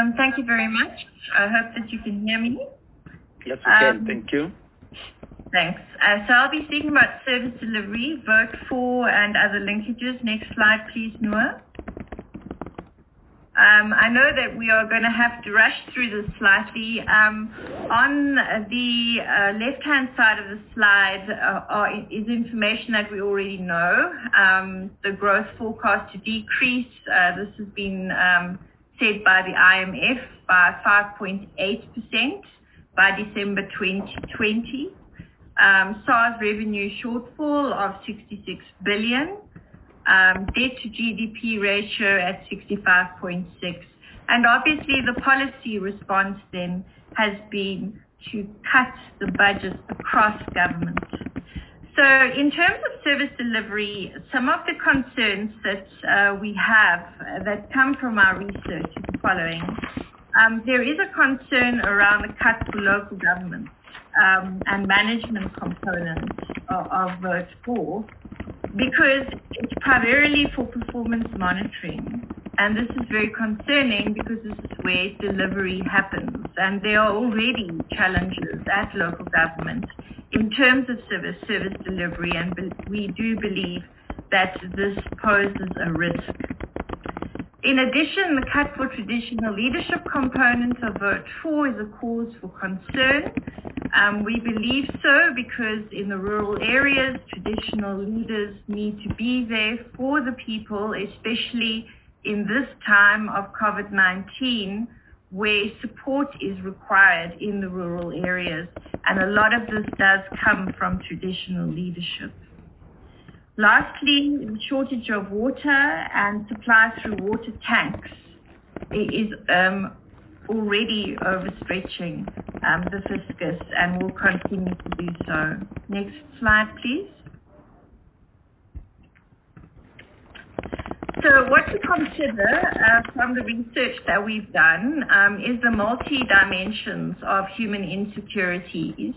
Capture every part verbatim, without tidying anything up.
Um, thank you very much. I hope that you can hear me. Yes, we can. Um, Thank you. Thanks. Uh, so I'll be speaking about service delivery, vote for, and other linkages. Next slide, please, Noah. Um, I know that we are going to have to rush through this slightly. Um, on the uh, left-hand side of the slide uh, are, is information that we already know. Um, the growth forecast to decrease, uh, this has been um, said by the I M F by five point eight percent by December twenty twenty. Um, SARS revenue shortfall of sixty-six billion dollars. Um, debt to G D P ratio at sixty-five point six. And obviously the policy response then has been to cut the budget across government. So in terms of service delivery, some of the concerns that uh, we have uh, that come from our research is the following. Um, there is a concern around the cut for local government um, and management component of, of vote for, because it's primarily for performance monitoring. And this is very concerning because this is where delivery happens. And there are already challenges at local government in terms of service, service delivery, and we do believe that this poses a risk. In addition, the cut for traditional leadership component of vote for is a cause for concern. Um, we believe so because in the rural areas, traditional leaders need to be there for the people, especially in this time of COVID nineteen, where support is required in the rural areas. And a lot of this does come from traditional leadership. Lastly, the shortage of water and supply through water tanks is um, already overstretching um, the fiscus and will continue to do so. Next slide, please. So what to consider uh, from the research that we've done um, is the multi-dimensions of human insecurities.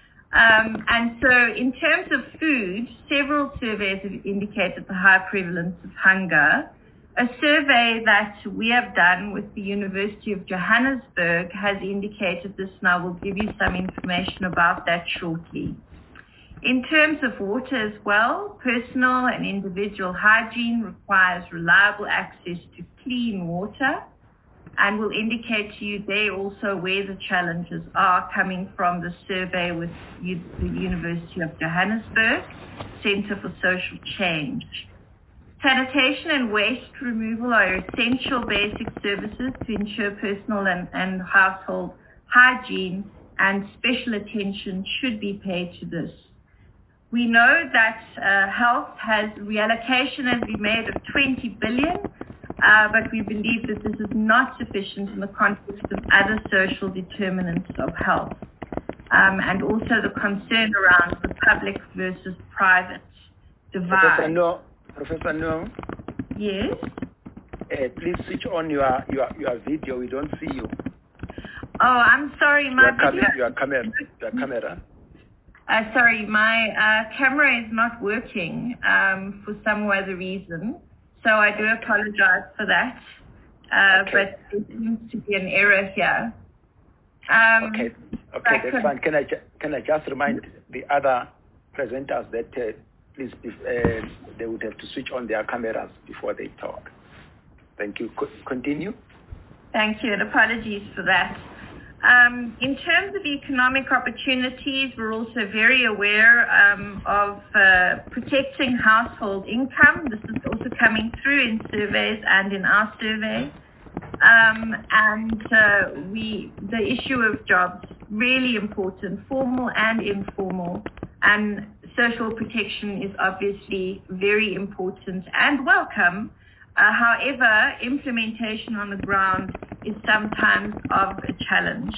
Um, and so in terms of food, several surveys have indicated the high prevalence of hunger. A survey that we have done with the University of Johannesburg has indicated this, and I will give you some information about that shortly. In terms of water as well, personal and individual hygiene requires reliable access to clean water, and will indicate to you there also where the challenges are coming from the survey with U- the University of Johannesburg Centre for Social Change. Sanitation and waste removal are essential basic services to ensure personal and, and household hygiene, and special attention should be paid to this. We know that uh, health has reallocation has been made of twenty billion dollars, uh, but we believe that this is not sufficient in the context of other social determinants of health, um, and also the concern around the public versus private divide. Professor No, Professor No. Yes. Uh, please switch on your, your your video. We don't see you. Oh, I'm sorry, my your video. Your camera. Your camera. Uh, sorry, my uh, camera is not working um, for some other reason, so I do apologize for that. Uh, okay. But there seems to be an error here. Um, okay, okay, that's fine. Can I ju- can I just remind the other presenters that uh, please, if, uh, they would have to switch on their cameras before they talk. Thank you. Co- continue. Thank you, and apologies for that. Um, in terms of economic opportunities, we're also very aware um, of uh, protecting household income. This is also coming through in surveys and in our survey. Um, and uh, we, the issue of jobs, really important, formal and informal. And social protection is obviously very important and welcome. Uh, however, implementation on the ground is sometimes of a challenge.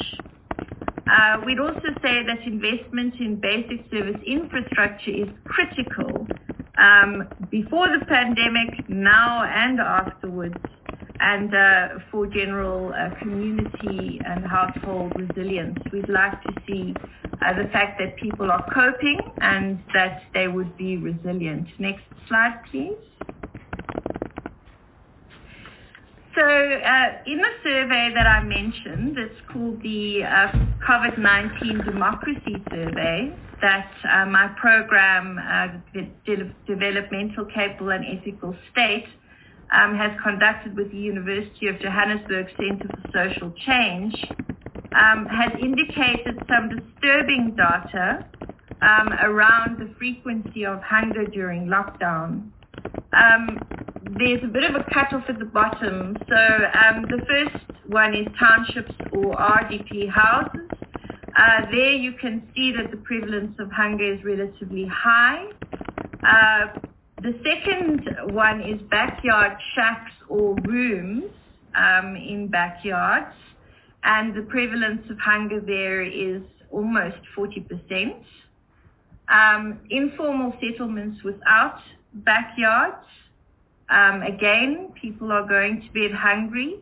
Uh, we'd also say that investment in basic service infrastructure is critical um, before the pandemic, now and afterwards, and uh, for general uh, community and household resilience. We'd like to see uh, the fact that people are coping and that they would be resilient. Next slide, please. So So uh, in the survey that I mentioned, it's called the uh, COVID nineteen Democracy Survey that uh, my program, uh, the De- Developmental, Capable and Ethical State, um, has conducted with the University of Johannesburg Center for Social Change, um, has indicated some disturbing data um, around the frequency of hunger during lockdown. Um, there's a bit of a cutoff at the bottom. So um, the first one is townships or R D P houses. Uh, there you can see that the prevalence of hunger is relatively high. Uh, the second one is backyard shacks or rooms um, in backyards. And the prevalence of hunger there is almost forty percent. Um, informal settlements without backyards. Um, again, people are going to bed hungry.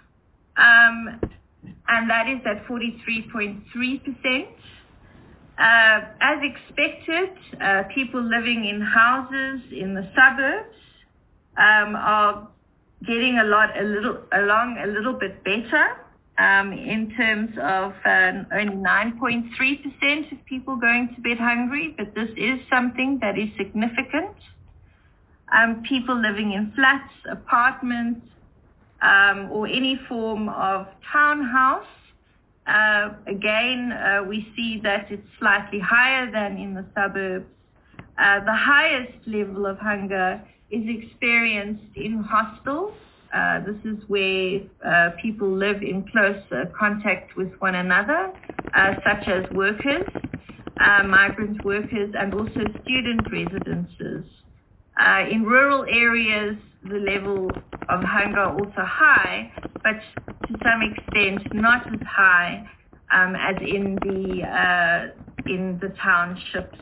Um, and that is at forty-three point three percent. Uh, as expected, uh, people living in houses in the suburbs um, are getting a lot, a little, along a little bit better um, in terms of uh, only nine point three percent of people going to bed hungry, but this is something that is significant. Um, people living in flats, apartments, um, or any form of townhouse. Uh, again, uh, we see that it's slightly higher than in the suburbs. Uh, the highest level of hunger is experienced in hostels. Uh, this is where uh, people live in close uh, contact with one another, uh, such as workers, uh, migrant workers, and also student residences. Uh, in rural areas, the level of hunger also high, but to some extent not as high um, as in the uh, in the townships.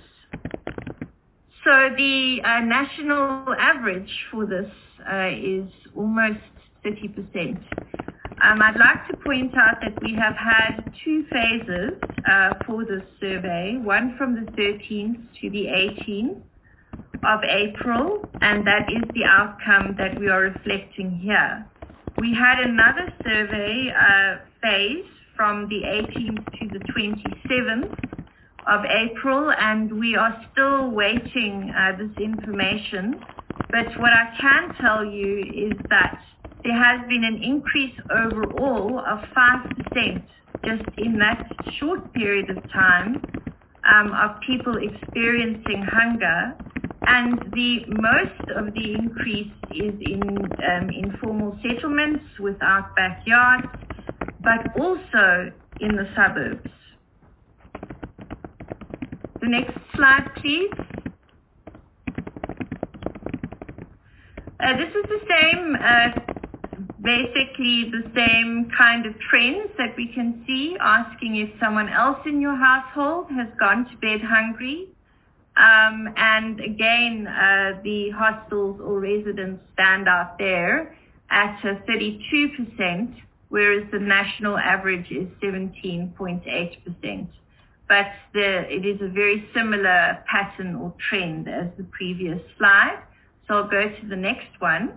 So the uh, national average for this uh, is almost thirty percent. Um, I'd like to point out that we have had two phases uh, for this survey, one from the thirteenth to the eighteenth. Of April, and that is the outcome that we are reflecting here. We had another survey uh, phase from the eighteenth to the twenty-seventh of April, and we are still waiting uh, this information. But what I can tell you is that there has been an increase overall of five percent just in that short period of time um, of people experiencing hunger. And the most of the increase is in um, informal settlements without backyards, but also in the suburbs. The next slide, please. Uh, this is the same, uh, basically the same kind of trends that we can see, asking if someone else in your household has gone to bed hungry. Um, and again, uh, the hostels or residents stand out there at uh, thirty-two percent, whereas the national average is seventeen point eight percent. But the, it is a very similar pattern or trend as the previous slide. So I'll go to the next one.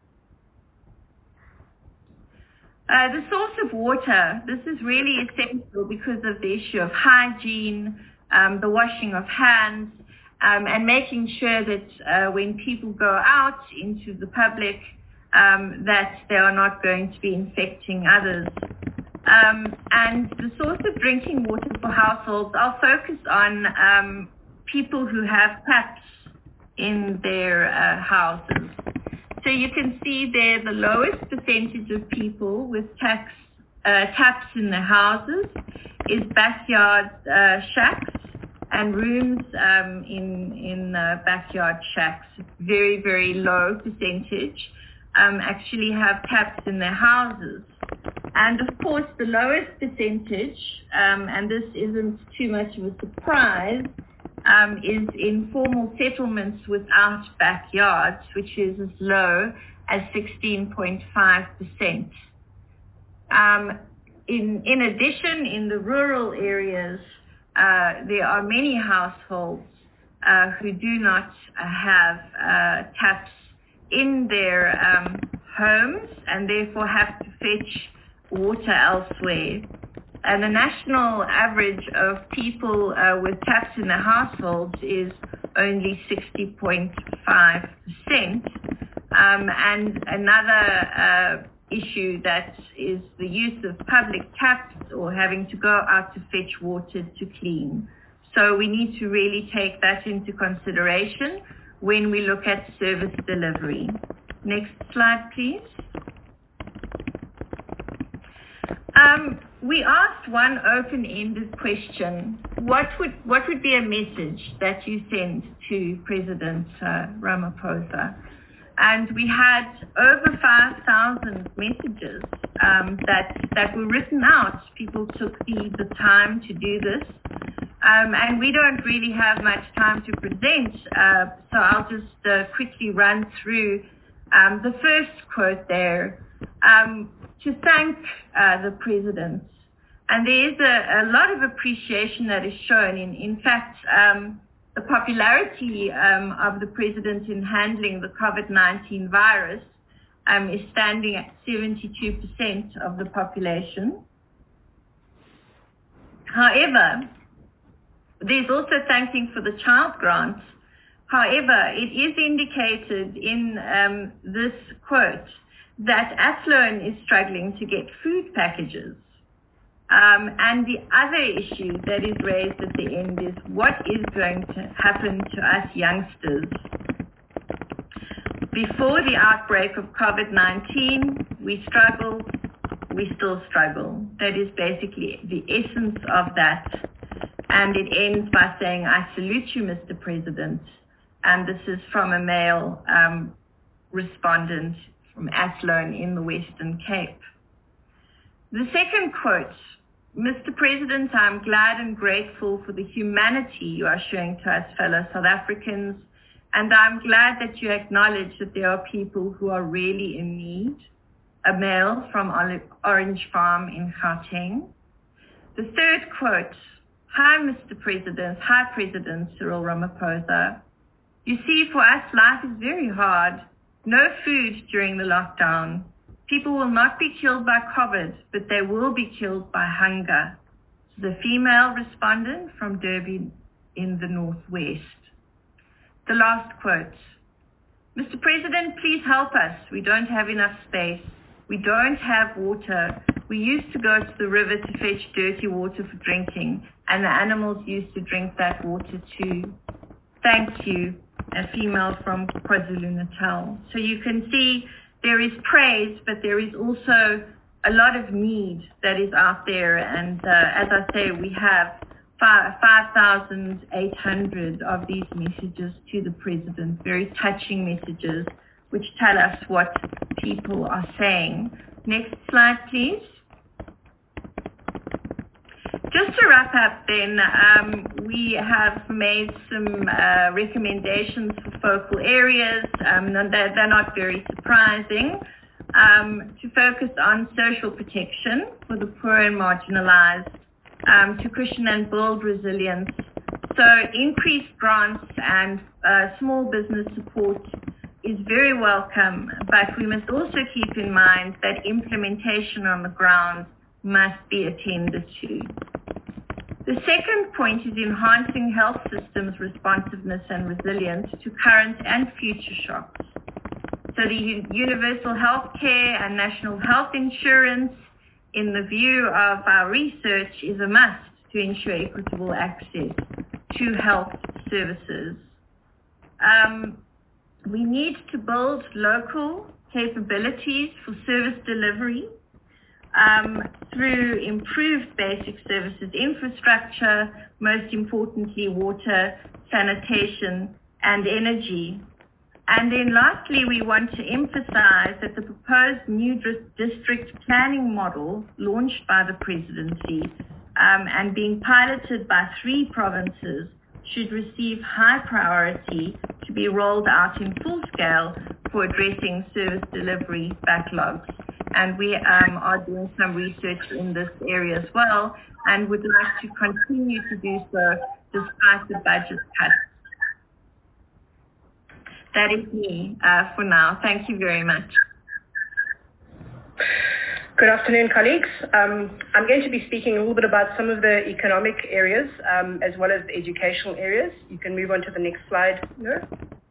Uh, the source of water, this is really essential because of the issue of hygiene, um, the washing of hands, Um, and making sure that uh, when people go out into the public, um, that they are not going to be infecting others. Um, and the source of drinking water for households, I'll focus on um, people who have taps in their uh, houses. So you can see there the lowest percentage of people with taps, uh, taps in their houses is backyard uh, shacks. And rooms um, in, in uh, backyard shacks, very, very low percentage, um, actually have taps in their houses. And of course, the lowest percentage, um, and this isn't too much of a surprise, um, is informal settlements without backyards, which is as low as sixteen point five percent. Um, in, in addition, in the rural areas, Uh, there are many households uh, who do not uh, have uh, taps in their um, homes and therefore have to fetch water elsewhere. And the national average of people uh, with taps in their households is only sixty point five percent. Um, and another uh, issue that is the use of public taps or having to go out to fetch water to clean. So we need to really take that into consideration when we look at service delivery. Next slide, please. Um, we asked one open-ended question. What would, what would be a message that you send to President uh, Ramaphosa? And we had over five thousand messages um, that, that were written out. People took the, the time to do this. Um, and we don't really have much time to present, uh, so I'll just uh, quickly run through um, the first quote there. Um, to thank uh, the president. And there is a, a lot of appreciation that is shown. In, in fact, um, the popularity um, of the president in handling the COVID nineteen virus um, is standing at seventy-two percent of the population. However, there's also thanking for the child grants. However, it is indicated in um, this quote that Athlone is struggling to get food packages. Um, and the other issue that is raised at the end is what is going to happen to us youngsters. Before the outbreak of COVID nineteen, we struggled, we still struggle. That is basically the essence of that. And it ends by saying, I salute you, Mister President. And this is from a male um, respondent from Athlone in the Western Cape. The second quote, Mister President, I'm glad and grateful for the humanity you are showing to us fellow South Africans, and I'm glad that you acknowledge that there are people who are really in need. A male from Orange Farm in Gauteng. The third quote, Hi, Mister President, hi, President Cyril Ramaphosa. You see, for us, life is very hard. No food during the lockdown. People will not be killed by COVID, but they will be killed by hunger. The female respondent from Durban in the Northwest. The last quote. Mister President, please help us. We don't have enough space. We don't have water. We used to go to the river to fetch dirty water for drinking, and the animals used to drink that water too. Thank you. A female from KwaZulu-Natal. So you can see there is praise, but there is also a lot of need that is out there. And uh, as I say, we have five thousand eight hundred of these messages to the president, very touching messages, which tell us what people are saying. Next slide, please. Just to wrap up then, um, we have made some uh, recommendations for focal areas. Um, they're, they're not very surprising. Um, to focus on social protection for the poor and marginalized, um, to cushion and build resilience. So increased grants and uh, small business support is very welcome, but we must also keep in mind that implementation on the ground must be attended to. The second point is enhancing health systems responsiveness and resilience to current and future shocks. So the universal health care and national health insurance, in the view of our research, is a must to ensure equitable access to health services. Um, we need to build local capabilities for service delivery Um, through improved basic services infrastructure, most importantly water, sanitation, and energy. And then lastly, we want to emphasize that the proposed new district planning model launched by the presidency um, and being piloted by three provinces should receive high priority to be rolled out in full scale for addressing service delivery backlogs. And we um, are doing some research in this area as well and would like to continue to do so despite the budget cuts. That is me uh, for now. Thank you very much. Good afternoon, colleagues. Um, I'm going to be speaking a little bit about some of the economic areas um, as well as the educational areas. You can move on to the next slide, Noor.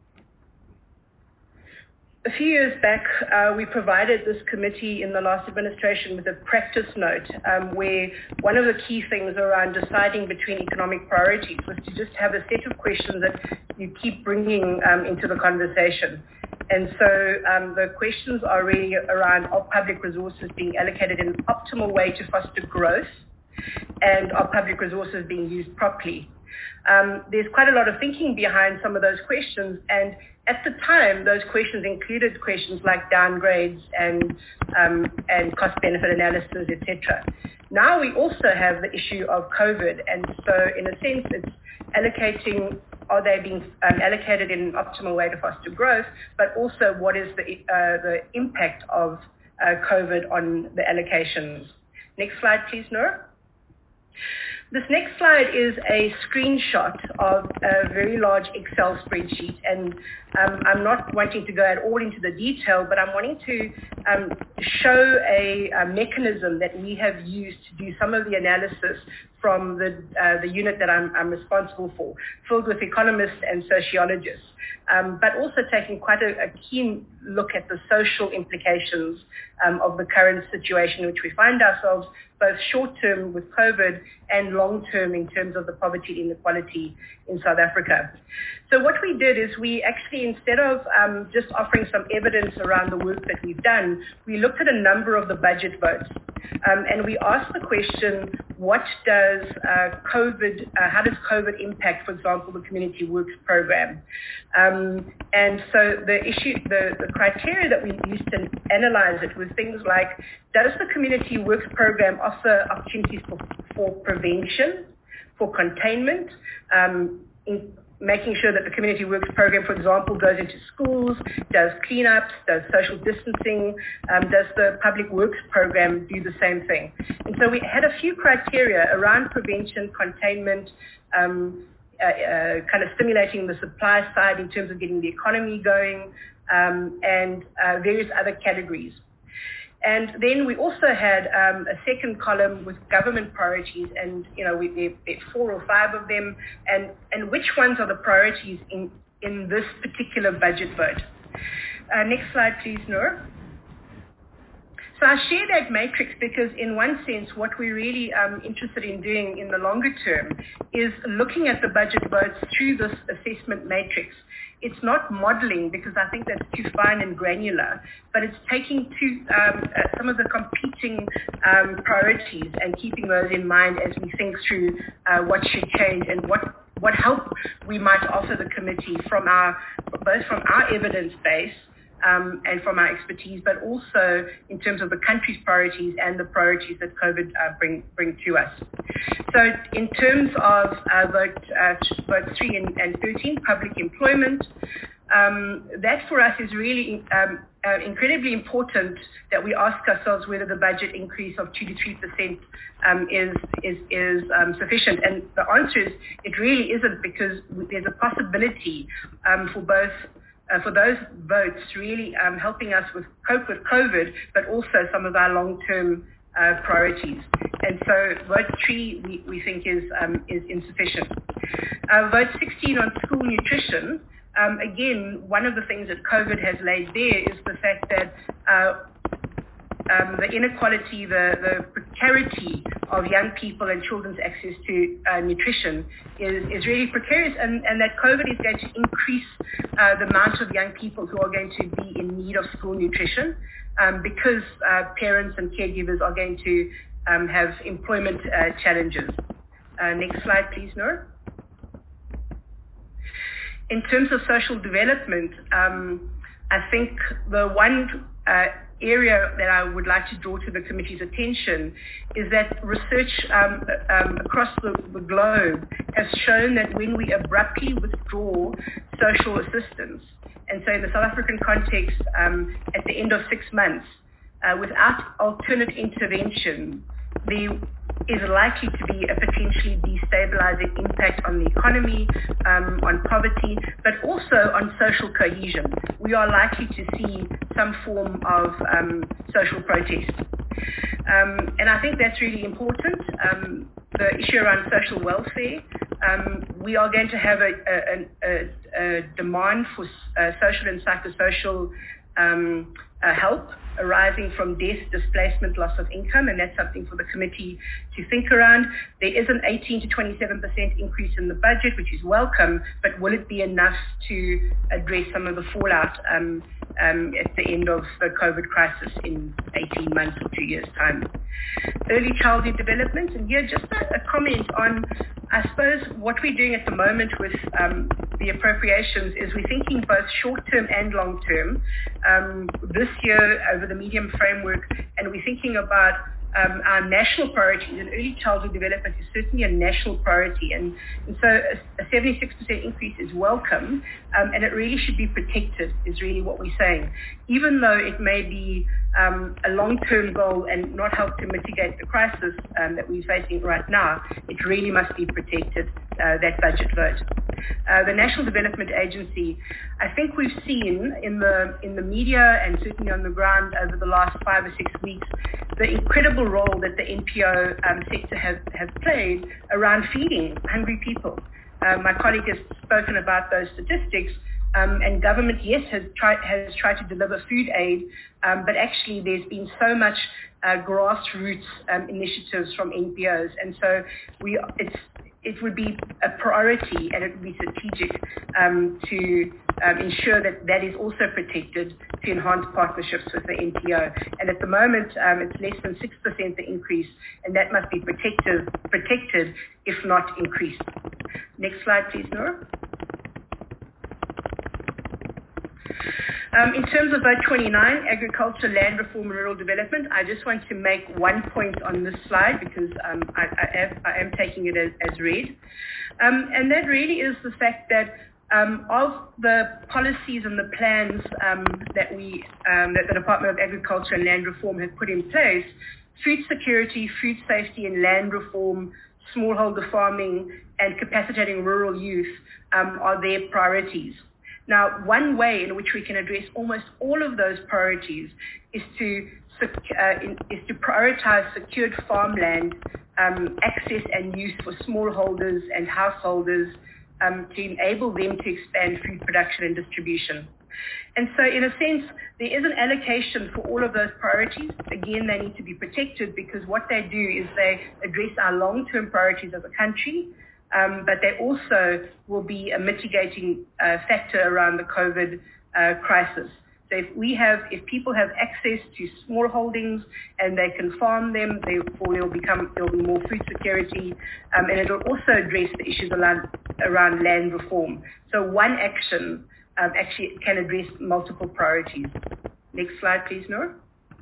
A few years back, uh, we provided this committee in the last administration with a practice note um, where one of the key things around deciding between economic priorities was to just have a set of questions that you keep bringing um, into the conversation. And so um, the questions are really around, are public resources being allocated in an optimal way to foster growth, and are public resources being used properly? Um, there's quite a lot of thinking behind some of those questions, and at the time, those questions included questions like downgrades and um, and cost-benefit analysis, et cetera. Now we also have the issue of COVID, and so in a sense, it's allocating, are they being um, allocated in an optimal way to foster growth, but also what is the uh, the impact of uh, COVID on the allocations. Next slide, please, Noor. This next slide is a screenshot of a very large Excel spreadsheet, and um, I'm not wanting to go at all into the detail, but I'm wanting to um, show a, a mechanism that we have used to do some of the analysis from the, uh, the unit that I'm, I'm responsible for, filled with economists and sociologists, um, but also taking quite a, a keen look at the social implications um, of the current situation in which we find ourselves, both short-term with COVID and long-term in terms of the poverty and inequality in South Africa. So what we did is we actually, instead of um, just offering some evidence around the work that we've done, we looked at a number of the budget votes. Um, and we asked the question, what does uh, COVID, uh, how does COVID impact, for example, the Community Works program? Um, and so the issue, the, the criteria that we used to analyze it was things like, does the Community Works program offer opportunities for, for prevention, for containment, um, in, making sure that the Community Works program, for example, goes into schools, does cleanups, does social distancing, um, does the Public Works program do the same thing? And so we had a few criteria around prevention, containment, um, uh, uh, kind of stimulating the supply side in terms of getting the economy going, um, and uh, various other categories. And then we also had um, a second column with government priorities, and you know, we, we, we four or five of them, and, and which ones are the priorities in, in this particular budget vote. Uh, next slide, please, Noor. So I share that matrix because in one sense, what we're really um, interested in doing in the longer term is looking at the budget votes through this assessment matrix. It's not modeling because I think that's too fine and granular, but it's taking two, um, uh, some of the competing um, priorities and keeping those in mind as we think through uh, what should change and what, what help we might offer the committee from our, both from our evidence base Um, and from our expertise, but also in terms of the country's priorities and the priorities that COVID uh, bring bring to us. So in terms of uh, vote, uh, vote three and, and thirteen, public employment, um, that for us is really um, uh, incredibly important that we ask ourselves whether the budget increase of two to three percent um, is, is, is um, sufficient. And the answer is it really isn't, because there's a possibility um, for both Uh, for those votes really um, helping us with cope with COVID, but also some of our long-term uh, priorities. And so vote three we, we think is, um, is insufficient. Uh, vote sixteen on school nutrition, um, again, one of the things that COVID has laid bare is the fact that uh, Um, the inequality, the, the precarity of young people and children's access to uh, nutrition is, is really precarious, and, and that COVID is going to increase uh, the amount of young people who are going to be in need of school nutrition um, because uh, parents and caregivers are going to um, have employment uh, challenges. Uh, next slide, please, Noor. In terms of social development, um, I think the one uh, area that I would like to draw to the committee's attention is that research um, um, across the, the globe has shown that when we abruptly withdraw social assistance, and so in the South African context, um, at the end of six months, uh, without alternate intervention, there is likely to be a potentially destabilizing impact on the economy, um, on poverty, but also on social cohesion. We are likely to see some form of um, social protest. Um, and I think that's really important. Um, the issue around social welfare, um, we are going to have a, a, a, a demand for uh, social and psychosocial um, uh, help arising from death, displacement, loss of income, and that's something for the committee to think around. There is an eighteen to twenty-seven percent increase in the budget, which is welcome, but will it be enough to address some of the fallout um, um, at the end of the COVID crisis in eighteen months or two years' time? Early childhood development, and here just a, a comment on, I suppose, what we're doing at the moment with um, the appropriations is we're thinking both short-term and long-term. Um, this year, over the medium framework, and we're thinking about um, our national priorities, and early childhood development is certainly a national priority. And, and so a, a seventy-six percent increase is welcome, um, and it really should be protected, is really what we're saying. Even though it may be um, a long-term goal and not help to mitigate the crisis um, that we're facing right now, it really must be protected, uh, that budget vote. Uh, the National Development Agency, I think we've seen in the in the media and certainly on the ground over the last five or six weeks the incredible role that the N P O um, sector has, has played around feeding hungry people. Uh, my colleague has spoken about those statistics. Um, and government, yes, has tried has tried to deliver food aid, um, but actually there's been so much uh, grassroots um, initiatives from N P Os, and so we it's it would be a priority and it would be strategic um, to um, ensure that that is also protected, to enhance partnerships with the N P O. And at the moment, um, it's less than six percent the increase, and that must be protected, protected if not increased. Next slide, please, Nora. Um, in terms of vote twenty-nine, agriculture, land reform, and rural development, I just want to make one point on this slide because um, I, I, am, I am taking it as, as read. Um, and that really is the fact that um, of the policies and the plans um, that we, um, that the Department of Agriculture and Land Reform have put in place, food security, food safety and land reform, smallholder farming, and capacitating rural youth um, are their priorities. Now, one way in which we can address almost all of those priorities is to uh, in, is to prioritize secured farmland um, access and use for smallholders and householders um, to enable them to expand food production and distribution. And so, in a sense, there is an allocation for all of those priorities. Again, they need to be protected because what they do is they address our long-term priorities as a country. Um, but they also will be a mitigating uh, factor around the COVID uh, crisis. So if we have, if people have access to small holdings and they can farm them, they will become, there will be more food security, um, and it will also address the issues around, around land reform. So one action um, actually can address multiple priorities. Next slide, please, Nora.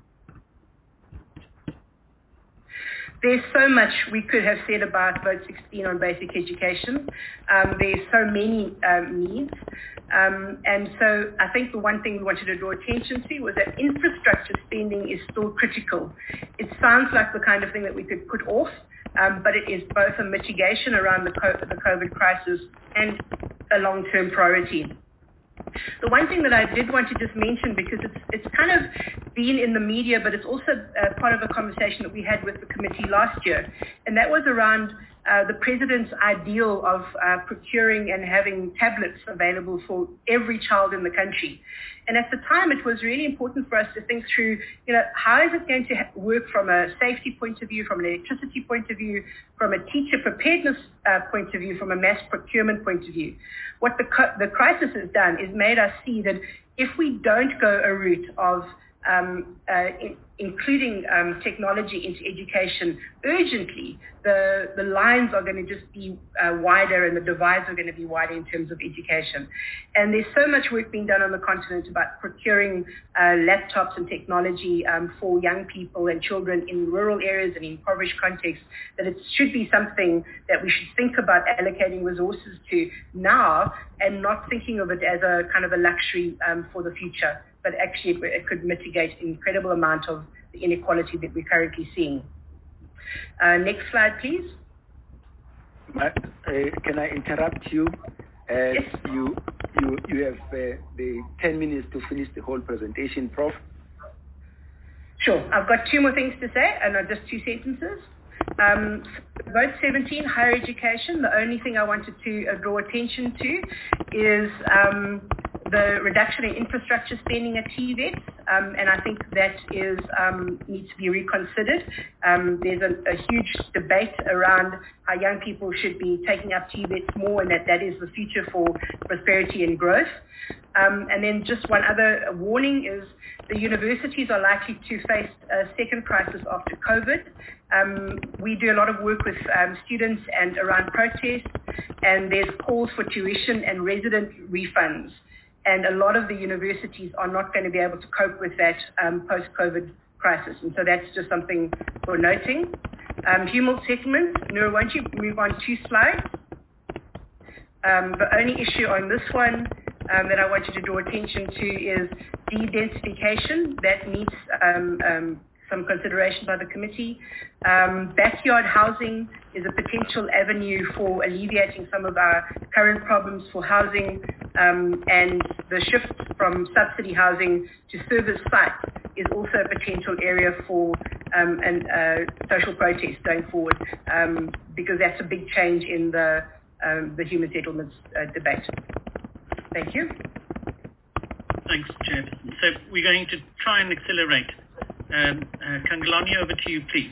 There's so much we could have said about vote sixteen on basic education. Um, there's so many um, needs. Um, and so I think the one thing we wanted to draw attention to was that infrastructure spending is still critical. It sounds like the kind of thing that we could put off, um, but it is both a mitigation around the COVID crisis and a long-term priority. The one thing that I did want to just mention, because it's it's kind of been in the media, but it's also uh, part of a conversation that we had with the committee last year, and that was around uh, the President's ideal of uh, procuring and having tablets available for every child in the country. And at the time, it was really important for us to think through, you know, how is it going to ha- work from a safety point of view, from an electricity point of view, from a teacher preparedness uh, point of view, from a mass procurement point of view. What the, co- the crisis has done is made us see that if we don't go a route of um, uh, in, including um, technology into education urgently, the, the lines are going to just be uh, wider and the divides are going to be wider in terms of education. And there's so much work being done on the continent about procuring uh, laptops and technology um, for young people and children in rural areas and in impoverished contexts, that it should be something that we should think about allocating resources to now and not thinking of it as a kind of a luxury um, for the future, but actually it, it could mitigate an incredible amount of the inequality that we're currently seeing. Uh, next slide, please. Uh, can I interrupt you? And yes. you, you, you have uh, the ten minutes to finish the whole presentation, Professor Sure. I've got two more things to say, and just two sentences. Um, vote seventeen, higher education. The only thing I wanted to uh, draw attention to is um, the reduction in infrastructure spending at T V E T, um, and I think that is um, needs to be reconsidered. Um, there's a, a huge debate around how young people should be taking up T V E T more, and that that is the future for prosperity and growth. Um, and then just one other warning is the universities are likely to face a second crisis after COVID. Um, we do a lot of work with um, students and around protests, and there's calls for tuition and resident refunds. And a lot of the universities are not going to be able to cope with that um, post-COVID crisis. And so that's just something for noting. Um, human settlements, Noor, won't you move on two slides? Um, the only issue on this one um, that I want you to draw attention to is de-densification. That needs um, um, some consideration by the committee. Um, backyard housing is a potential avenue for alleviating some of our current problems for housing, um, and the shift from subsidy housing to service sites is also a potential area for um, an, uh, social protest going forward, um, because that's a big change in the, um, the human settlements uh, debate. Thank you. Thanks, Chair. So we're going to try and accelerate. Um, uh, Kangalani, over to you, please.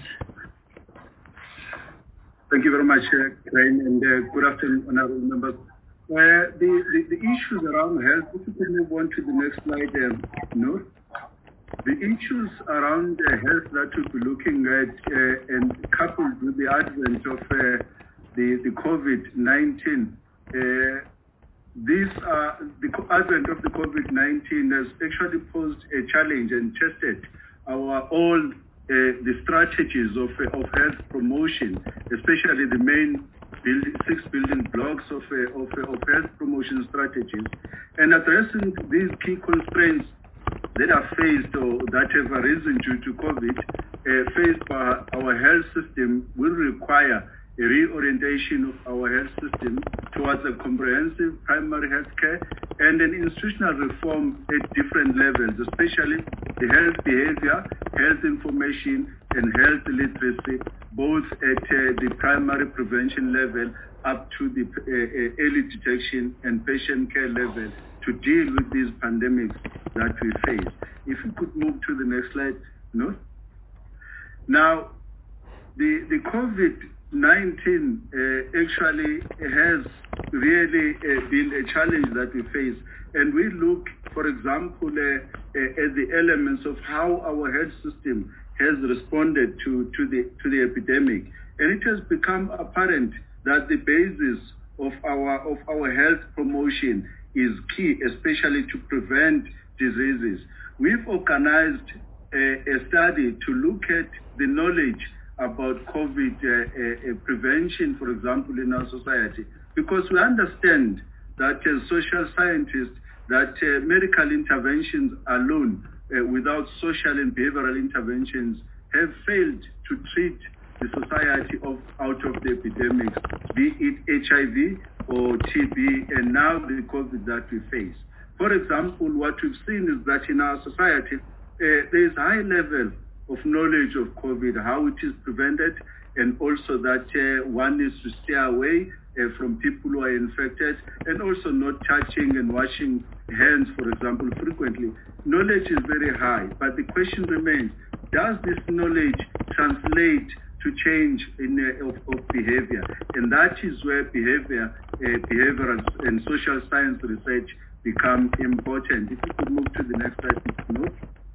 Thank you very much, uh, Crane, and uh, good afternoon, honorable members. Uh, the, the, the issues around health, if you could move on to the next slide, um, Noor. The issues around uh, health that we'll be looking at, uh, and coupled with the advent of uh, the, the COVID nineteen, uh, This, uh, the advent of the COVID nineteen has actually posed a challenge and tested our all uh, the strategies of, uh, of health promotion, especially the main build, six building blocks of, uh, of, uh, of health promotion strategies. And addressing these key constraints that are faced or that have arisen due to COVID, uh, faced by our health system, will require a reorientation of our health system towards a comprehensive primary health care and an institutional reform at different levels, especially the health behavior, health information, and health literacy, both at uh, the primary prevention level up to the uh, early detection and patient care level to deal with these pandemics that we face. If you could move to the next slide, no? Now, the, the COVID nineteen uh, actually has really uh, been a challenge that we face, and we look, for example, uh, uh, at the elements of how our health system has responded to, to the to the epidemic, and it has become apparent that the basis of our of our health promotion is key, especially to prevent diseases. We've organized a, a study to look at the knowledge about COVID uh, uh, prevention, for example, in our society, because we understand that as social scientists, that uh, medical interventions alone, uh, without social and behavioral interventions, have failed to treat the society of, out of the epidemics, be it H I V or T B, and now the COVID that we face. For example, what we've seen is that in our society, uh, there is a high level of knowledge of COVID, how it is prevented, and also that uh, one needs to stay away uh, from people who are infected, and also not touching and washing hands, for example, frequently. Knowledge is very high, but the question remains, does this knowledge translate to change in, uh, of, of behavior? And that is where behavior, uh, behavioral and social science research become important. If you could move to the next slide, no?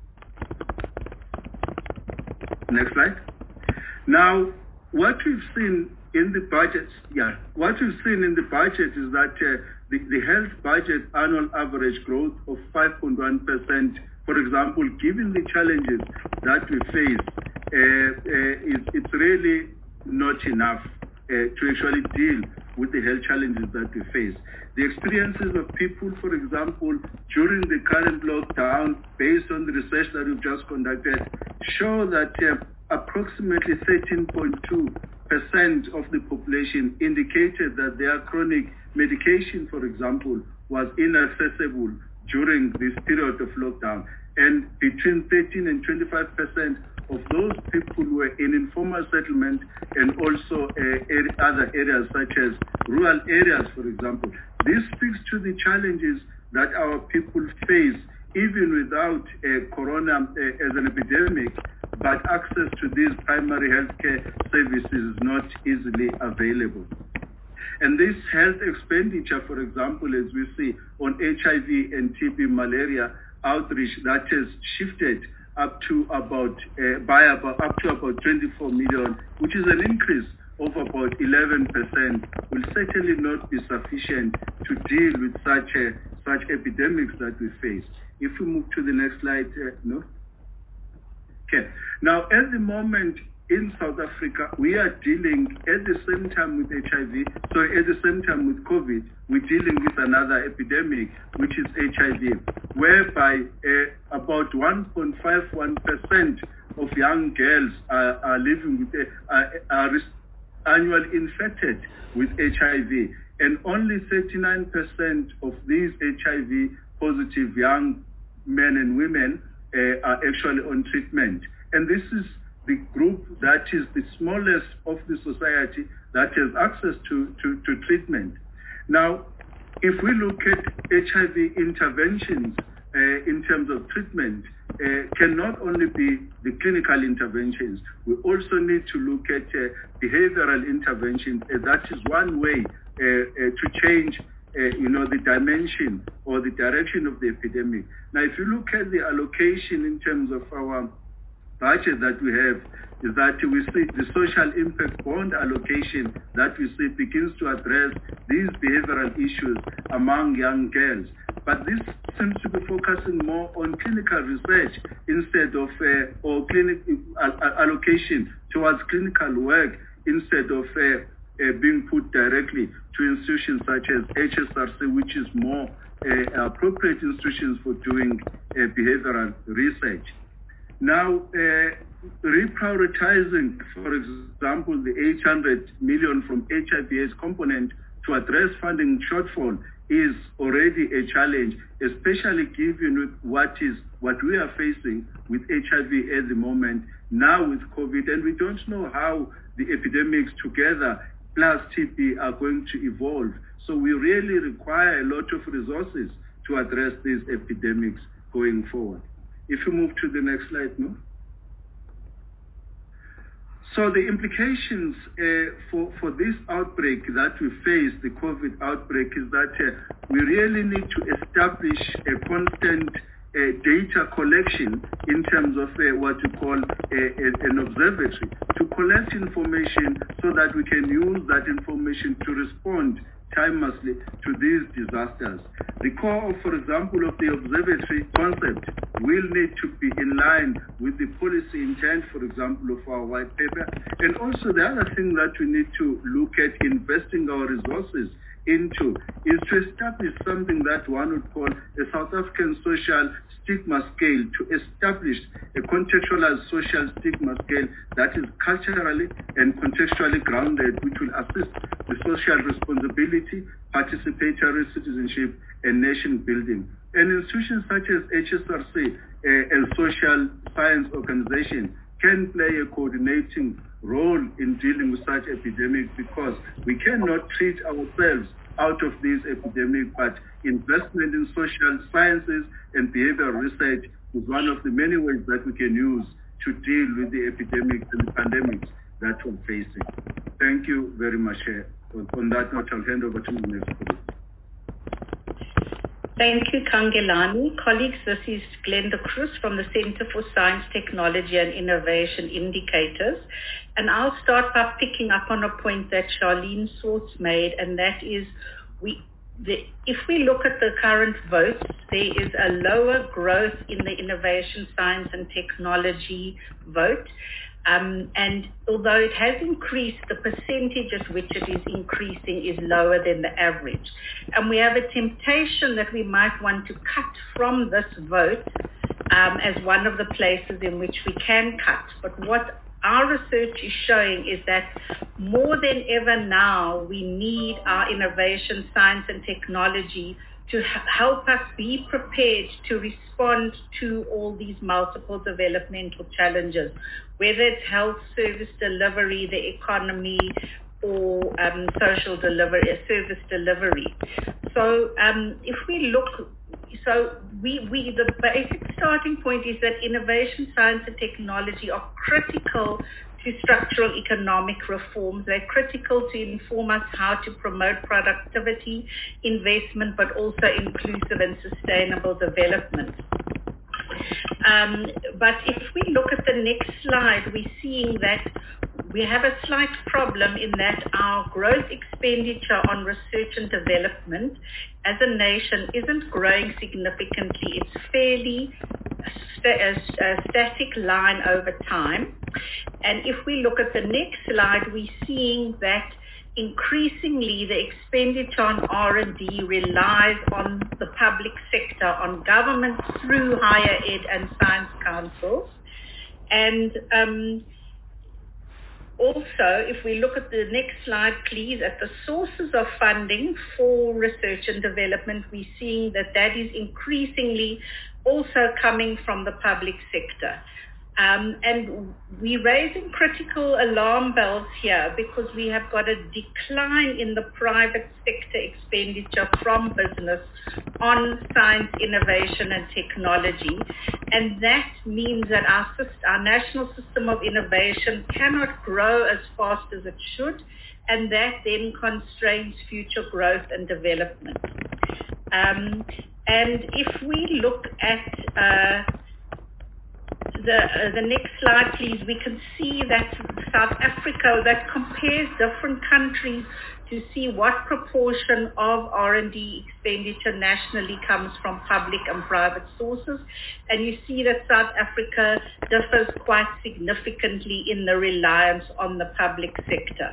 Next slide. Now, what we've seen in the budget, yeah, what we've seen in the budget is that uh, the, the health budget annual average growth of five point one percent, for example, given the challenges that we face, uh, uh, is, it's really not enough uh, to actually deal with the health challenges that we face. The experiences of people, for example, during the current lockdown, based on the research that we've just conducted, show that uh, approximately thirteen point two percent of the population indicated that their chronic medication, for example, was inaccessible during this period of lockdown. And between thirteen and twenty-five percent of those people were in informal settlement and also uh, other areas such as rural areas, for example. This speaks to the challenges that our people face even without uh, corona uh, as an epidemic, but access to these primary healthcare services is not easily available. And this health expenditure, for example, as we see on H I V and T B malaria outreach, that has shifted up to about uh, by about up to about twenty-four million, which is an increase of about eleven percent, will certainly not be sufficient to deal with such a, such epidemics that we face. If we move to the next slide, uh, no. Okay. Now, at the moment in South Africa, we are dealing at the same time with H I V, sorry, at the same time with COVID, we're dealing with another epidemic, which is H I V, whereby uh, about one point five one percent of young girls are, are living with, uh, are, are annually infected with H I V, and only thirty-nine percent of these H I V positive young men and women uh, are actually on treatment. And this is the group that is the smallest of the society that has access to, to, to treatment. Now, if we look at H I V interventions uh, in terms of treatment, uh, can not only be the clinical interventions, we also need to look at uh, behavioral interventions. Uh, that is one way uh, uh, to change Uh, you know, the dimension or the direction of the epidemic. Now, if you look at the allocation in terms of our budget that we have, is that we see the social impact bond allocation that we see begins to address these behavioral issues among young girls. But this seems to be focusing more on clinical research instead of, uh, or clinic uh, allocation towards clinical work instead of uh, Uh, being put directly to institutions such as H S R C, which is more uh, appropriate institutions for doing uh, behavioral research. Now, uh, reprioritizing, for example, the eight hundred million from H I V AIDS component to address funding shortfall is already a challenge, especially given with what is what we are facing with H I V at the moment, now with COVID, and we don't know how the epidemics together plus T B are going to evolve. So we really require a lot of resources to address these epidemics going forward. If you move to the next slide, no? So the implications uh, for, for this outbreak that we face, the COVID outbreak, is that uh, we really need to establish a constant uh, data collection in terms of uh, what we call a, a, an observatory, to collect information so that we can use that information to respond timelessly to these disasters. The core of, for example, of the observatory concept will need to be in line with the policy intent, for example, of our white paper. And also the other thing that we need to look at investing our resources into is to establish something that one would call a South African social stigma scale, to establish a contextualized social stigma scale that is culturally and contextually grounded, which will assist the social responsibility, participatory citizenship, and nation building. And institutions such as H S R C uh, and social science organization can play a coordinating role in dealing with such epidemics, because we cannot treat ourselves out of this epidemic, but investment in social sciences and behavioral research is one of the many ways that we can use to deal with the epidemics and the pandemics that we're facing. Thank you very much. On that note, I'll hand over to the next colleague. Thank you, Kangelani. Colleagues, this is Glenda Cruz from the Center for Science, Technology and Innovation Indicators. And I'll start by picking up on a point that Charlene Swartz made, and that is, we, the, if we look at the current votes, there is a lower growth in the innovation, science and technology vote. Um, and although it has increased, the percentage at which it is increasing is lower than the average. And we have a temptation that we might want to cut from this vote um, as one of the places in which we can cut. But what our research is showing is that more than ever now, we need our innovation, science and technology to help us be prepared to respond to all these multiple developmental challenges, whether it's health service delivery, the economy, or um, social delivery, service delivery. So um, if we look, so we, we, the basic starting point is that innovation, science and technology are critical to structural economic reforms. They're critical to inform us how to promote productivity, investment, but also inclusive and sustainable development. Um, but if we look at the next slide, we're seeing that we have a slight problem in that our growth expenditure on research and development as a nation isn't growing significantly. It's fairly st- a, a static line over time. And if we look at the next slide, we're seeing that increasingly the expenditure on R and D relies on the public sector, on government through higher ed and science councils. And um, also, if we look at the next slide, please, at the sources of funding for research and development, we're seeing that that is increasingly also coming from the public sector. Um, and we're raising critical alarm bells here because we have got a decline in the private sector expenditure from business on science, innovation and technology. And that means that our, our national system of innovation cannot grow as fast as it should, and that then constrains future growth and development. Um, and if we look at uh, The, uh, the next slide, please, we can see that South Africa, that compares different countries to see what proportion of R and D expenditure nationally comes from public and private sources. And you see that South Africa differs quite significantly in the reliance on the public sector.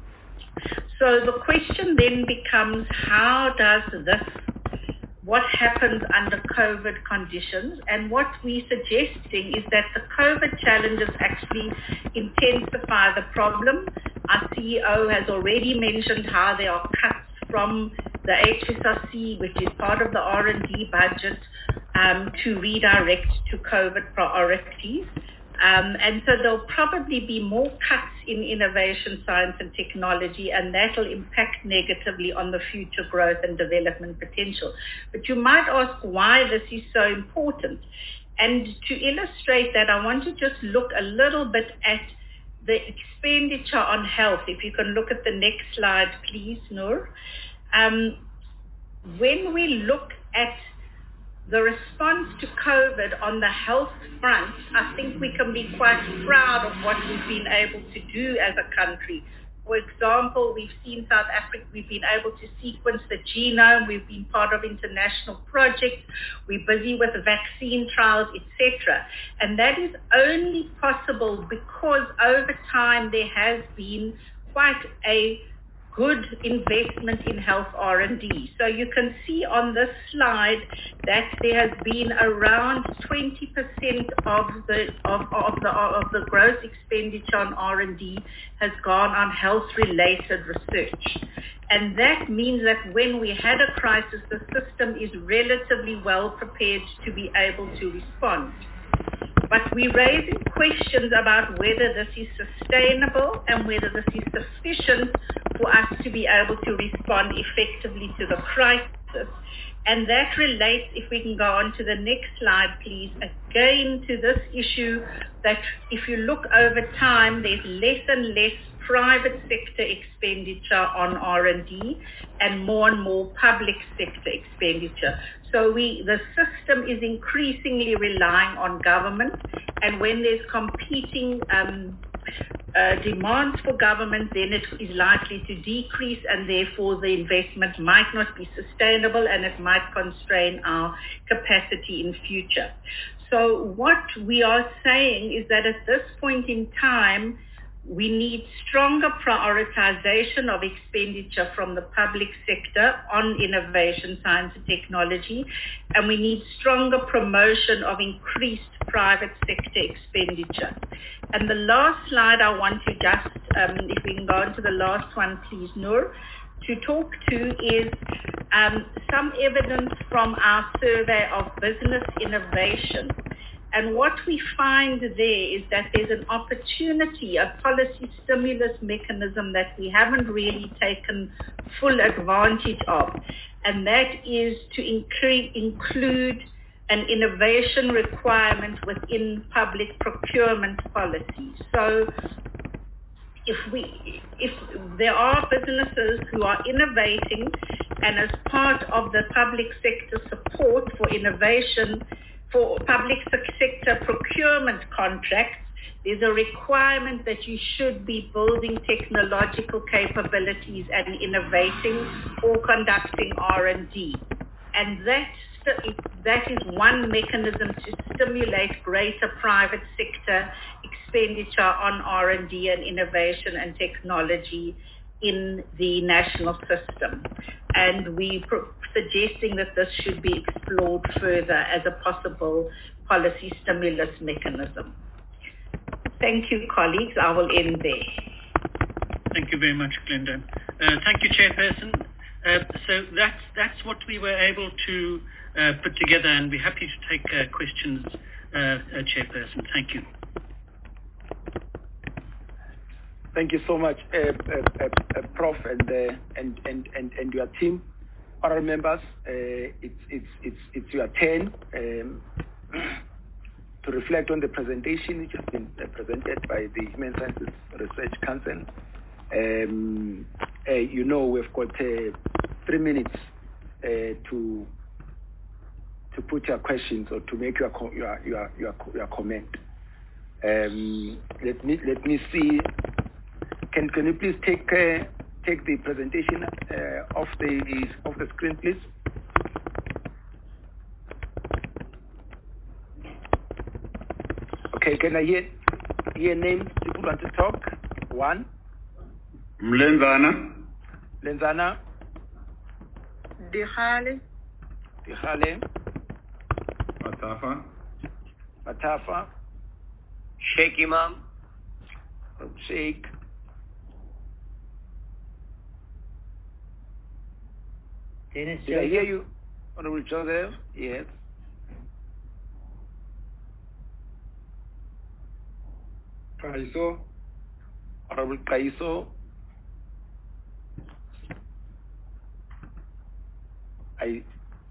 So the question then becomes, how does this what happens under COVID conditions? And what we're suggesting is that the COVID challenges actually intensify the problem. Our C E O has already mentioned how there are cuts from the H S R C, which is part of the R and D budget, um, to redirect to COVID priorities. Um, and so there'll probably be more cuts in innovation, science and technology, and that will impact negatively on the future growth and development potential. But you might ask why this is so important. And to illustrate that, I want to just look a little bit at the expenditure on health. If you can look at the next slide, please, Noor. Um, when we look at the response to COVID on the health front, I think we can be quite proud of what we've been able to do as a country. For example, we've seen South Africa, we've been able to sequence the genome, we've been part of international projects, we're busy with vaccine trials, et cetera. And that is only possible because over time there has been quite a good investment in health R and D. So you can see on this slide that there has been around twenty percent of the of, of the of the gross expenditure on R and D has gone on health-related research. And that means that when we had a crisis, the system is relatively well prepared to be able to respond. But we're raising questions about whether this is sustainable and whether this is sufficient for us to be able to respond effectively to the crisis. And that relates, if we can go on to the next slide, please, again to this issue that if you look over time, there's less and less private sector expenditure on R and D and more and more public sector expenditure. So we, the system is increasingly relying on government, and when there's competing um, uh, demands for government, then it is likely to decrease, and therefore the investment might not be sustainable and it might constrain our capacity in future. So what we are saying is that at this point in time, We need stronger prioritization of expenditure from the public sector on innovation, science and technology, and we need stronger promotion of increased private sector expenditure. And the last slide I want to just, um, if we can go on to the last one, please, Noor, to talk to is um, some evidence from our survey of business innovation. And what we find there is that there's an opportunity, a policy stimulus mechanism that we haven't really taken full advantage of. And that is to incre- include an innovation requirement within public procurement policy. So if we, if there are businesses who are innovating, and as part of the public sector support for innovation, for public sector procurement contracts, there's a requirement that you should be building technological capabilities and innovating or conducting R and D. And that, that is one mechanism to stimulate greater private sector expenditure on R and D and innovation and technology in the national system. And we're suggesting that this should be explored further as a possible policy stimulus mechanism. Thank you, colleagues. I will end there. Thank you very much, Glenda. Uh, thank you, Chairperson. Uh, so that's, that's what we were able to uh, put together, and we're happy to take uh, questions, uh, uh, Chairperson. Thank you. Thank you so much, uh, uh, uh, uh, Prof and, uh, and and and and your team, honourable members. Uh, it's it's it's it's your turn um, to reflect on the presentation which has been uh, presented by the Human Sciences Research Council. Um, uh, you know, we've got uh, three minutes uh, to to put your questions or to make your your your your, your comment. Um, let me let me see. Can can you please take uh, take the presentation uh, off the off the screen, please? Okay, can I hear hear names? People want to talk. One. Mlenzana. Lenzana. Dihale. Dihale. Matafa. Matafa. Sheikh Imam. Sheikh. Dennis Did I hear you, Honorable Joseph? Yes. Kaiso. Honorable Kaiso. I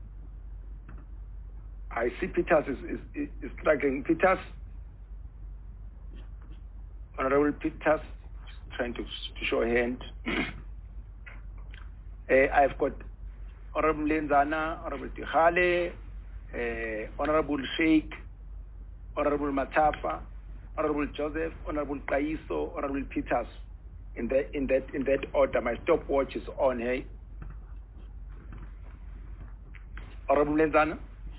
I see Peters is, is, is struggling. Peters. Honorable Peters trying to, to show a hand. uh, I've got Honorable Lenzana, Honorable Tihale, uh, Honorable Sheikh, Honorable Matafa, Honorable Joseph, Honorable Kaiso, Honorable Peters. In that in that in that order, my stopwatch is on. Hey, Honorable Lenzana.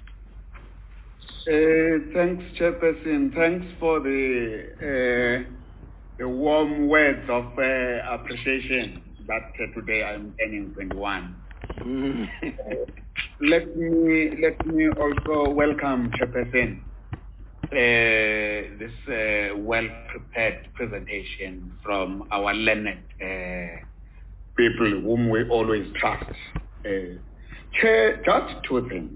Uh, thanks, Chairperson. Thanks for the uh, the warm words of uh, appreciation that uh, today I'm turning twenty-one. Mm. uh, let me let me also welcome Chairperson uh, this uh, well-prepared presentation from our learned uh, people whom we always trust. Uh, Chair, just two things.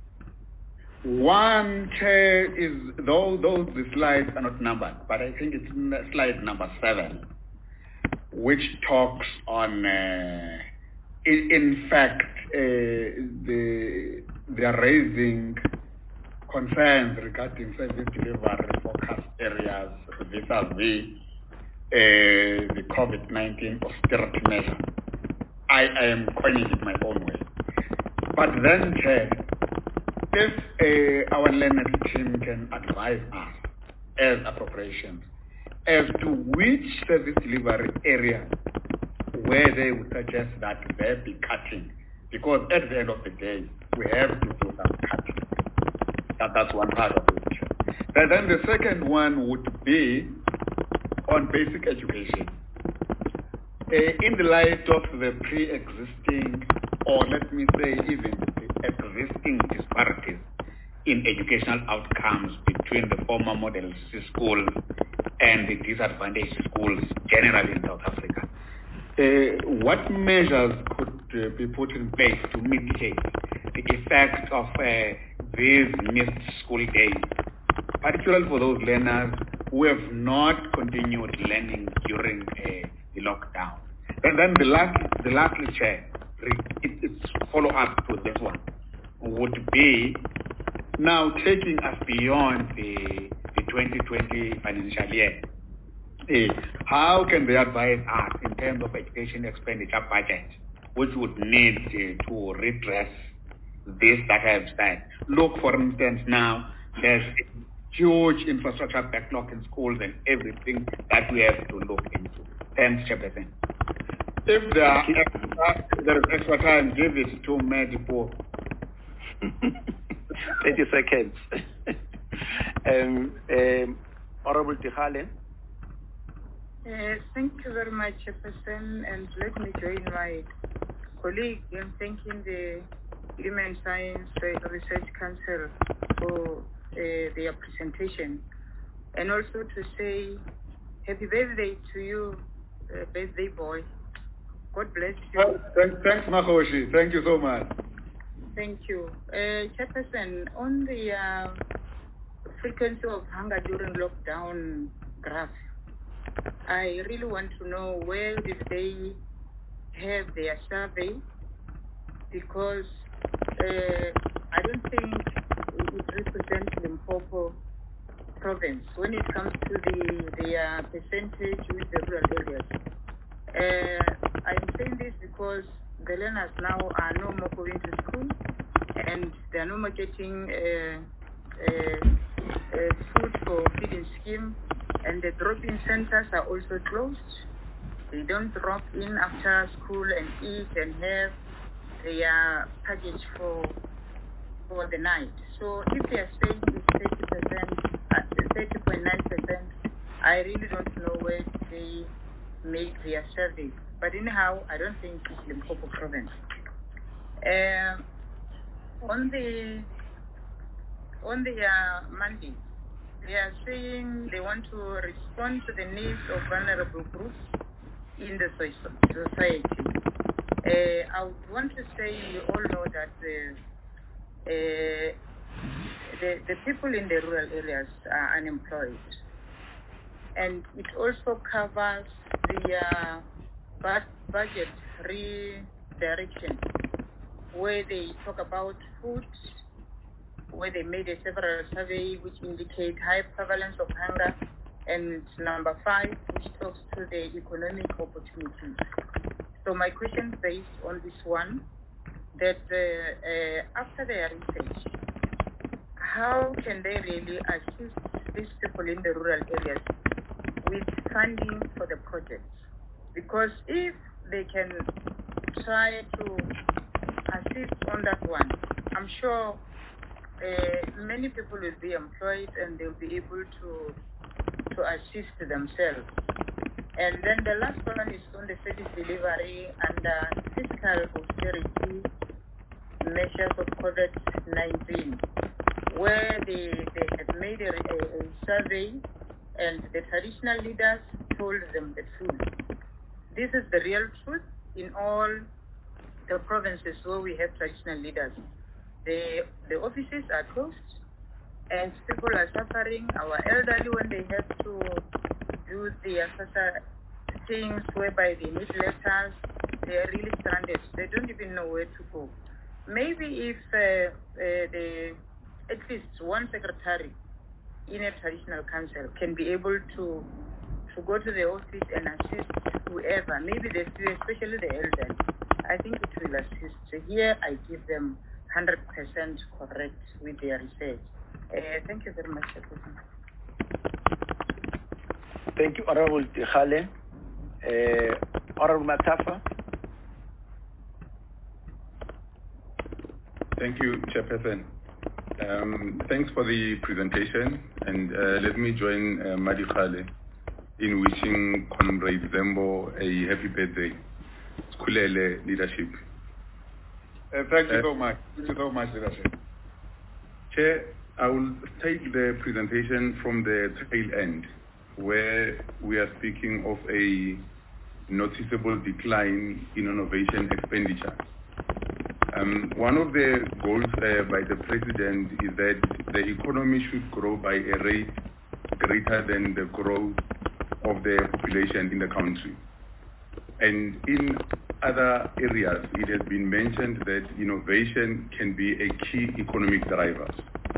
One, Chair, is though those the slides are not numbered, but I think it's slide number seven, which talks on, uh, in, in fact, uh, the they are raising concerns regarding service delivery focus areas vis-a-vis uh, the COVID nineteen austerity measure. I, I am coining it my own way. But then, Chair, if uh, our learned team can advise us as appropriations as to which service delivery area where they would suggest that there be cutting, because at the end of the day, we have to do some cutting. That, that's one part of it. But then the second one would be on basic education. Uh, in the light of the pre-existing, or let me say even the existing disparities in educational outcomes between the former model schools and the disadvantaged schools generally in South Africa, uh, what measures could uh, be put in place to mitigate the effect of uh, these missed school days, particularly for those learners who have not continued learning during uh, the lockdown? And then the last, the last chair, it, it's follow up to this one, would be now taking us beyond the, the twenty twenty financial year. Uh, how can they advise us in terms of education expenditure budget, which would need uh, to redress this that I have said? Look, for instance, now there's a huge infrastructure backlog in schools and everything that we have to look into. Thanks, Chairperson. If there, are extra, if there is extra time, give it to Medipo. thirty seconds. um, um, Honorable Tikhale. Uh, thank you very much, Chairperson, and let me join my colleague in thanking the Human Science Research Council for uh, their presentation, and also to say happy birthday to you, uh, birthday boy. God bless you. Oh, thanks, thanks, Makoshi. Thank you so much. Thank you. Uh, Chairperson, on the uh, frequency of hunger during lockdown graph, I really want to know where did they have their survey, because uh, I don't think it represents Limpopo province when it comes to the, the uh, percentage with the rural areas. Uh, I'm saying this because the learners now are no more going to school and they are no more getting uh, uh, uh, food for feeding scheme, and the drop-in centers are also closed. They don't drop in after school and eat and have their package for for the night. So if they are saying it's thirty percent, thirty point nine percent, I really don't know where they make their survey. But anyhow, I don't think it's Limpopo province. Uh, on the on the uh, Monday, they are saying they want to respond to the needs of vulnerable groups in the society. Uh, I would want to say you all know that the, uh, the, the people in the rural areas are unemployed. And it also covers the uh, budget redirection, where they talk about food, where they made a several survey which indicate high prevalence of hunger, and number five, which talks to the economic opportunities. So my question is based on this one, that uh, uh, after their research, how can they really assist these people in the rural areas with funding for the projects? Because if they can try to assist on that one, I'm sure uh, many people will be employed and they'll be able to to assist themselves. And then the last one is on the service delivery and uh, fiscal austerity measures of COVID nineteen, where they, they had made a, a, a survey and the traditional leaders told them the truth. This is the real truth in all the provinces where we have traditional leaders. The, the offices are closed and people are suffering. Our elderly, when they have to do the uh, things whereby they need letters, they are really stranded. They don't even know where to go. Maybe if uh, uh, the, at least one secretary in a traditional council can be able to to go to the office and assist whoever, maybe they, especially the elderly, I think it will assist. So here I give them one hundred percent correct with their research. Uh, thank you very much. Thank you, Honorable Tikhale. Uh, Honorable Matafa. Thank you, Chairperson. Um, thanks for the presentation, and uh, let me join uh, Madi Khale in wishing Comrade Zembo a happy birthday. Skhulele leadership. Uh, thank you uh, so much. Thank you so much, leadership. Chair, I will take the presentation from the tail end, where we are speaking of a noticeable decline in innovation expenditure. Um, one of the goals uh, by the President is that the economy should grow by a rate greater than the growth of the population in the country. And in other areas, it has been mentioned that innovation can be a key economic driver.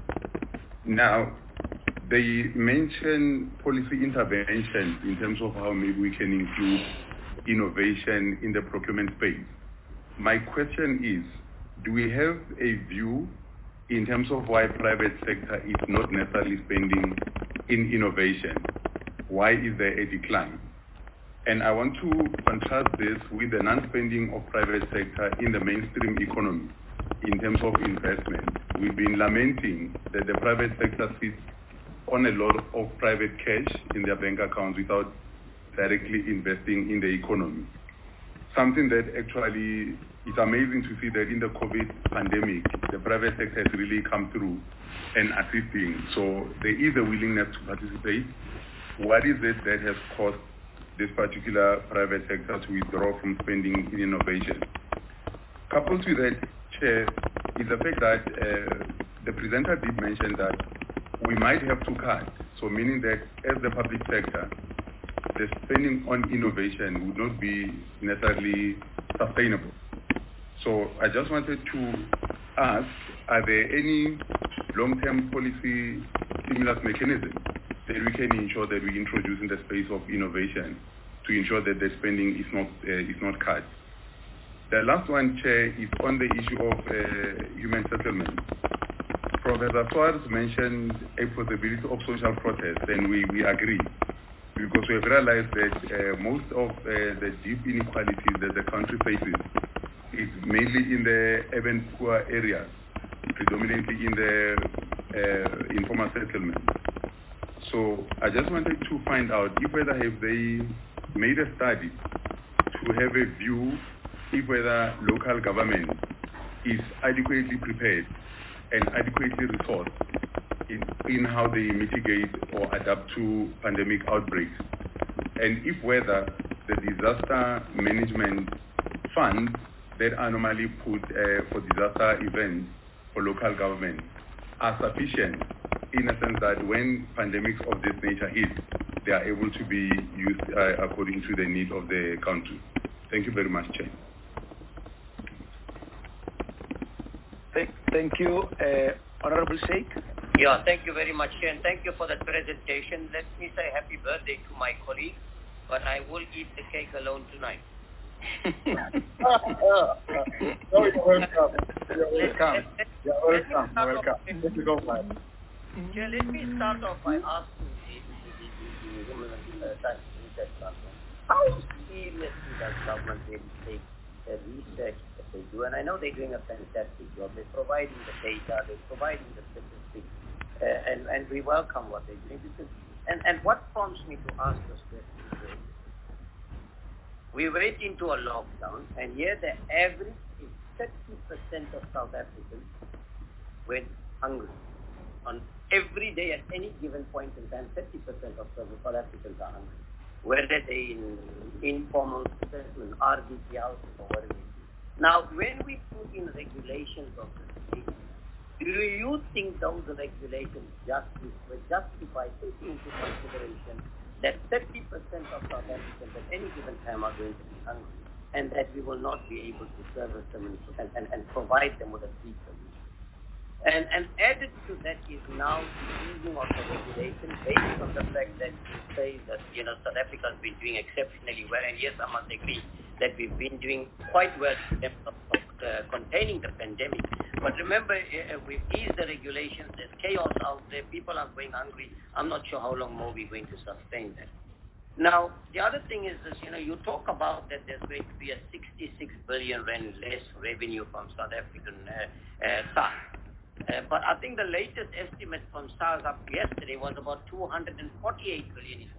Now, they mention policy intervention in terms of how maybe we can include innovation in the procurement space. My question is, do we have a view in terms of why private sector is not necessarily spending in innovation? Why is there a decline? And I want to contrast this with the non-spending of private sector in the mainstream economy in terms of investment. We've been lamenting that the private sector sits on a lot of private cash in their bank accounts without directly investing in the economy. Something that actually is amazing to see that in the COVID pandemic, the private sector has really come through and assisting. So there is a willingness to participate. What is it that has caused this particular private sector to withdraw from spending in innovation? Coupled with that, Chair, is the fact that uh, the presenter did mention that we might have to cut. So meaning that as the public sector, the spending on innovation would not be necessarily sustainable. So I just wanted to ask, are there any long-term policy stimulus mechanisms that we can ensure that we introduce in the space of innovation to ensure that the spending is not uh, is not cut? The last one, Chair, is on the issue of uh, human settlement. Professor Swartz mentioned a possibility of social protest, and we, we agree, because we have realized that uh, most of uh, the deep inequalities that the country faces is mainly in the urban poor areas, predominantly in the uh, informal settlements. So I just wanted to find out if whether have they made a study to have a view if whether local government is adequately prepared and adequately resourced in, in how they mitigate or adapt to pandemic outbreaks, and if whether the disaster management funds that are normally put uh, for disaster events for local government are sufficient, in a sense that when pandemics of this nature hit, they are able to be used uh, according to the need of the country. Thank you very much, Chair. Thank, thank you. Uh, Honorable Sheikh. Yeah, thank you very much, Chair, and thank you for that presentation. Let me say happy birthday to my colleague, but I will eat the cake alone tonight. oh, you're welcome. You're welcome. You're welcome. You're welcome. Let me go back. Yeah, let me start off by asking the, the, the, the Women uh, Science Research Platform, how seriously does government really take the research that they do? And I know they're doing a fantastic job. They're providing the data, they're providing the statistics, uh, and, and we welcome what they're doing. Because, and, and what prompts me to ask this question is, we went into a lockdown, and here the average is thirty percent of South Africans went hungry. On every day at any given point in time, thirty percent of South Africans are hungry. Whether they in informal sector, in R D P houses or whatever. Now, when we put in regulations of the state, do you think those regulations justify, justify taking into consideration that thirty percent of South Africans at any given time are going to be hungry, and that we will not be able to service them and, and, and provide them with a free solution? And, and added to that is now the easing of the regulation based on the fact that you say that, you know, South Africa has been doing exceptionally well, and yes, I must agree that we've been doing quite well in terms of, of uh, containing the pandemic. But remember, uh, we've eased the regulations, there's chaos out there, people are going hungry. I'm not sure how long more we're going to sustain that. Now, the other thing is this, you know, you talk about that there's going to be a sixty-six billion rand less revenue from South African uh, uh, SARS. Uh, but I think the latest estimate from SARS up yesterday was about two hundred forty-eight billion is what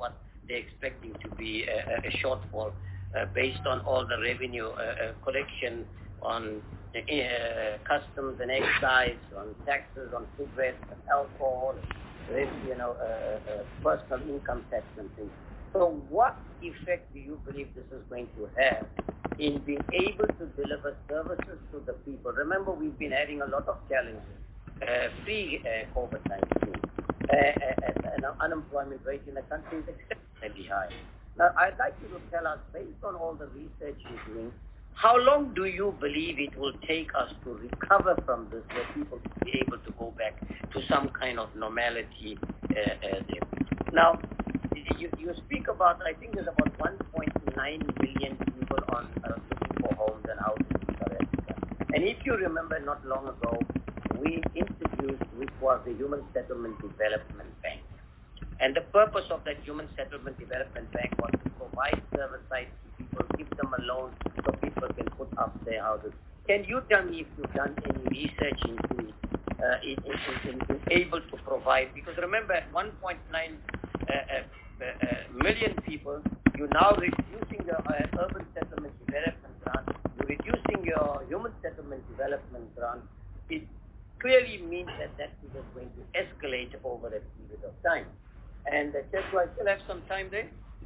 they're expecting to be a, a shortfall uh, based on all the revenue uh, uh, collection on uh, customs and excise, on taxes, on cigarettes and alcohol, you know, uh, uh, personal income tax and things. So what effect do you believe this is going to have in being able to deliver services to the people? Remember, we've been having a lot of challenges uh, pre-COVID nineteen. Uh, uh, and our unemployment rate in the country is exceptionally high. Now, I'd like you to tell us, based on all the research you're doing, how long do you believe it will take us to recover from this, where people will be able to go back to some kind of normality uh, uh, there? Now, you, you speak about, I think there's about one point nine million people on uh, looking for homes and houses in South Africa. And if you remember, not long ago, we introduced, which was the Human Settlement Development Bank. And the purpose of that Human Settlement Development Bank was to provide service sites to people, give them a loan so people can put up their houses. Can you tell me if you've done any research into uh, in, in, in, in able to provide? Because remember, at one point nine uh, uh, uh, million people, you're now reducing the uh, Urban Settlement Development Grant, you're reducing your Human Settlement Development Grant. It clearly means that that is going to escalate over a period of time. And uh, just do I still have some time there?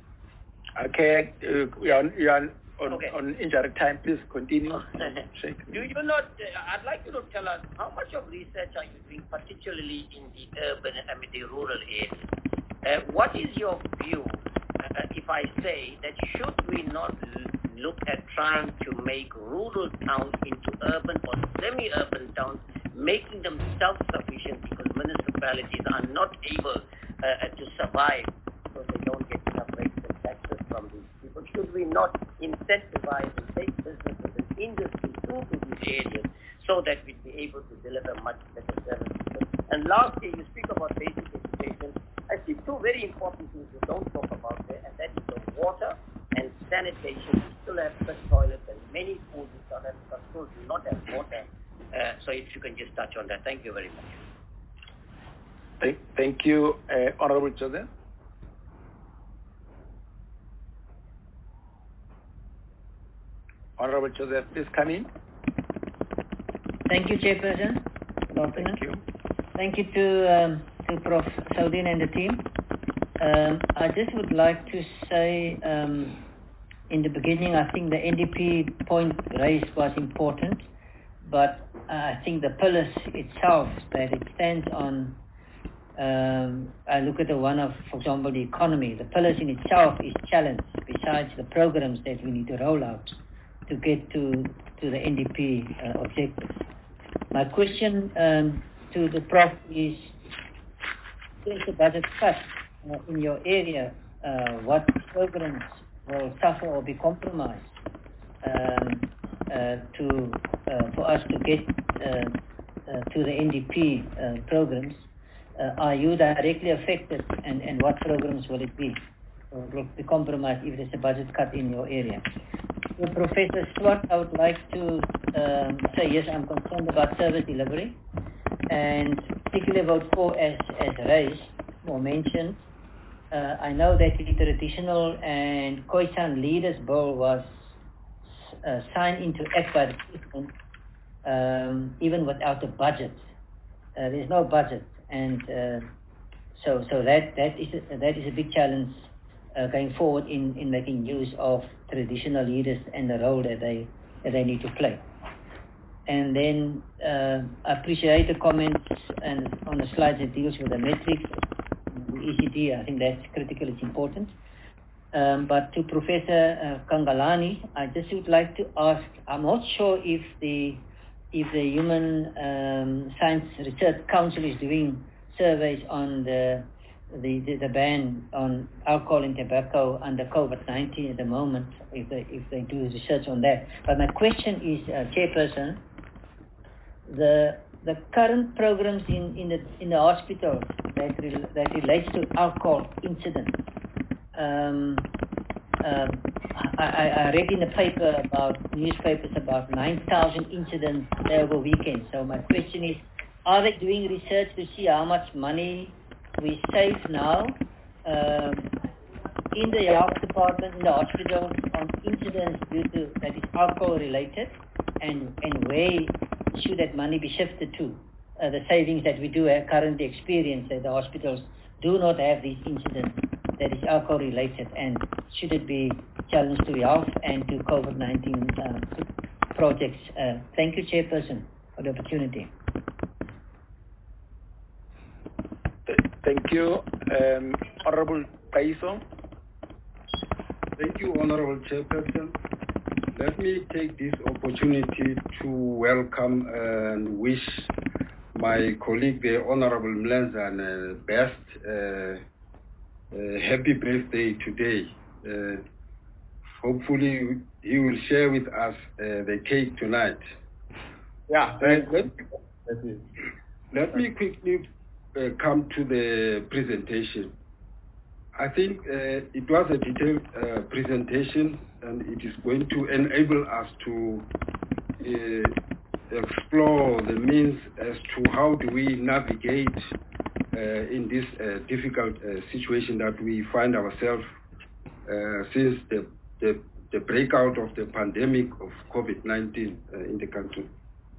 Okay, uh, we are, we are on, okay. on indirect time. Please continue. Do you not, uh, I'd like you to tell us, how much of research are you doing, particularly in the urban, I mean the rural areas? Uh, what is your view, uh, if I say that should we not look at trying to make rural towns into urban or semi-urban towns, making them self-sufficient because municipalities are not able uh, to survive because they don't get enough rates and taxes from these people? Should we not incentivize and take businesses and industry into these areas so that we'd be able to deliver much better services? And lastly, you speak about basic education. I see two very important things you don't talk about there, and that is the water and sanitation. We still have good toilets, and many schools in South Africa schools do not have water. Uh, so if you can just touch on that. Thank you very much. Thank, thank you, uh, Honorable Joseph. Honorable Joseph, please come in. Thank you, Chairperson. Thank you. Thank you to, um, to Professor Saldin and the team. Um, I just would like to say um, in the beginning, I think the N D P point raised was important, but uh, I think the pillars itself that it stands on, um, I look at the one of, for example, the economy. The pillars in itself is challenged, besides the programs that we need to roll out to get to, to the N D P uh, objectives. My question um, to the Prof is, there's a budget cut uh, in your area, uh, what programs will suffer or be compromised um, uh, to uh, for us to get uh, uh, to the N D P uh, programs? Uh, are you directly affected, and, and what programs will it be? Or will it be compromised if there's a budget cut in your area? To Professor Swart, I would like to um, say, yes, I'm concerned about service delivery, and particularly vote four as, as raised or mentioned. Uh, I know that the traditional and Khoisan leaders bill was uh, signed into act by the president, um, even without a budget. Uh, there's no budget, and uh, so so that that is a, that is a big challenge uh, going forward in, in making use of traditional leaders and the role that they that they need to play. And then uh, I appreciate the comments and on the slides that deals with the metrics. The E C D, I think that's critical, it's important. Um, but to Professor uh, Kangalani, I just would like to ask, I'm not sure if the if the Human um, Science Research Council is doing surveys on the, the, the, the ban on alcohol and tobacco under COVID nineteen at the moment, if they, if they do research on that. But my question is, uh, Chairperson, the the current programs in, in the in the hospitals that re, that relates to alcohol incidents. Um, um, I, I read in the paper about newspapers about nine thousand incidents over weekends. So my question is, are they doing research to see how much money we save now um, in the health department, in the hospitals, on incidents due to that is alcohol related, and, and where should that money be shifted to? Uh, the savings that we do have currently experience that the hospitals do not have these incidents that is alcohol related, and should it be challenged to health and to COVID nineteen uh, projects? Uh, thank you, Chairperson, for the opportunity. Thank you. Um, Honorable Paiso. Thank you, Honorable Chairperson. Let me take this opportunity to welcome and wish my colleague, the Honorable Mlenzana, best uh, uh, happy birthday today. Uh, hopefully he will share with us uh, the cake tonight. Yeah, thank you. Let me, let me quickly uh, come to the presentation. I think uh, it was a detailed uh, presentation, and it is going to enable us to uh, explore the means as to how do we navigate uh, in this uh, difficult uh, situation that we find ourselves uh, since the, the, the breakout of the pandemic of COVID nineteen uh, in the country.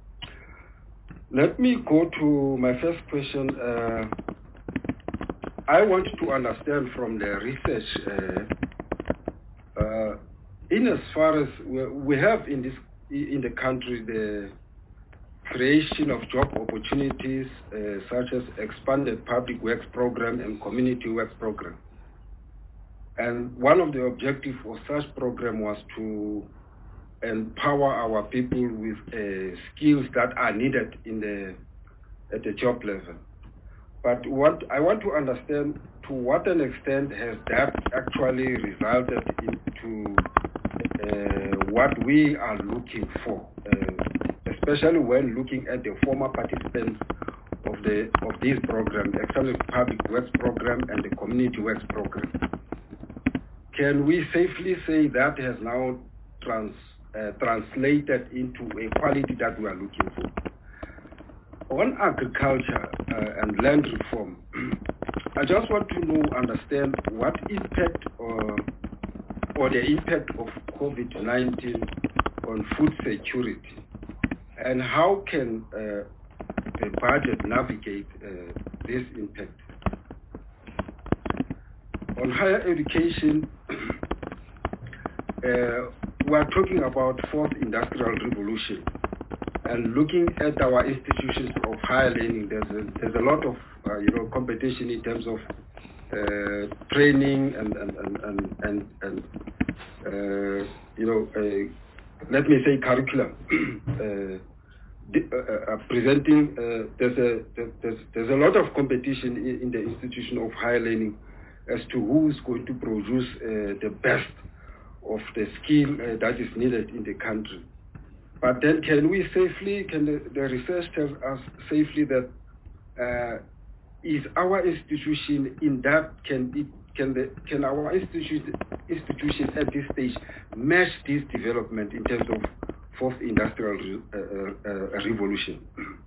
Let me go to my first question. Uh, I want to understand from the research, uh, uh, in as far as we, we have in this in the country the creation of job opportunities uh, such as expanded public works program and community works program. And one of the objectives of such program was to empower our people with uh, skills that are needed in the at the job level. But what I want to understand, to what an extent has that actually resulted into uh, what we are looking for, uh, especially when looking at the former participants of the of this program, the Expanded Public Works Program and the Community Works Program. Can we safely say that has now trans, uh, translated into a quality that we are looking for? On agriculture uh, and land reform, I just want to know, understand what impact or, or the impact of COVID nineteen on food security, and how can uh, the budget navigate uh, this impact. On higher education, uh, we are talking about fourth industrial revolution. And looking at our institutions of higher learning, there's a, there's a lot of uh, you know competition in terms of uh, training and and and and, and, and uh, you know uh, let me say curriculum. uh, the, uh, uh, presenting uh, there's a there's there's a lot of competition in, in the institution of higher learning as to who is going to produce uh, the best of the skill uh, that is needed in the country. But then can we safely, can the, the research tell us safely that uh, is our institution in that, can it, can the, can our institution, institution at this stage match this development in terms of fourth industrial uh, uh, revolution?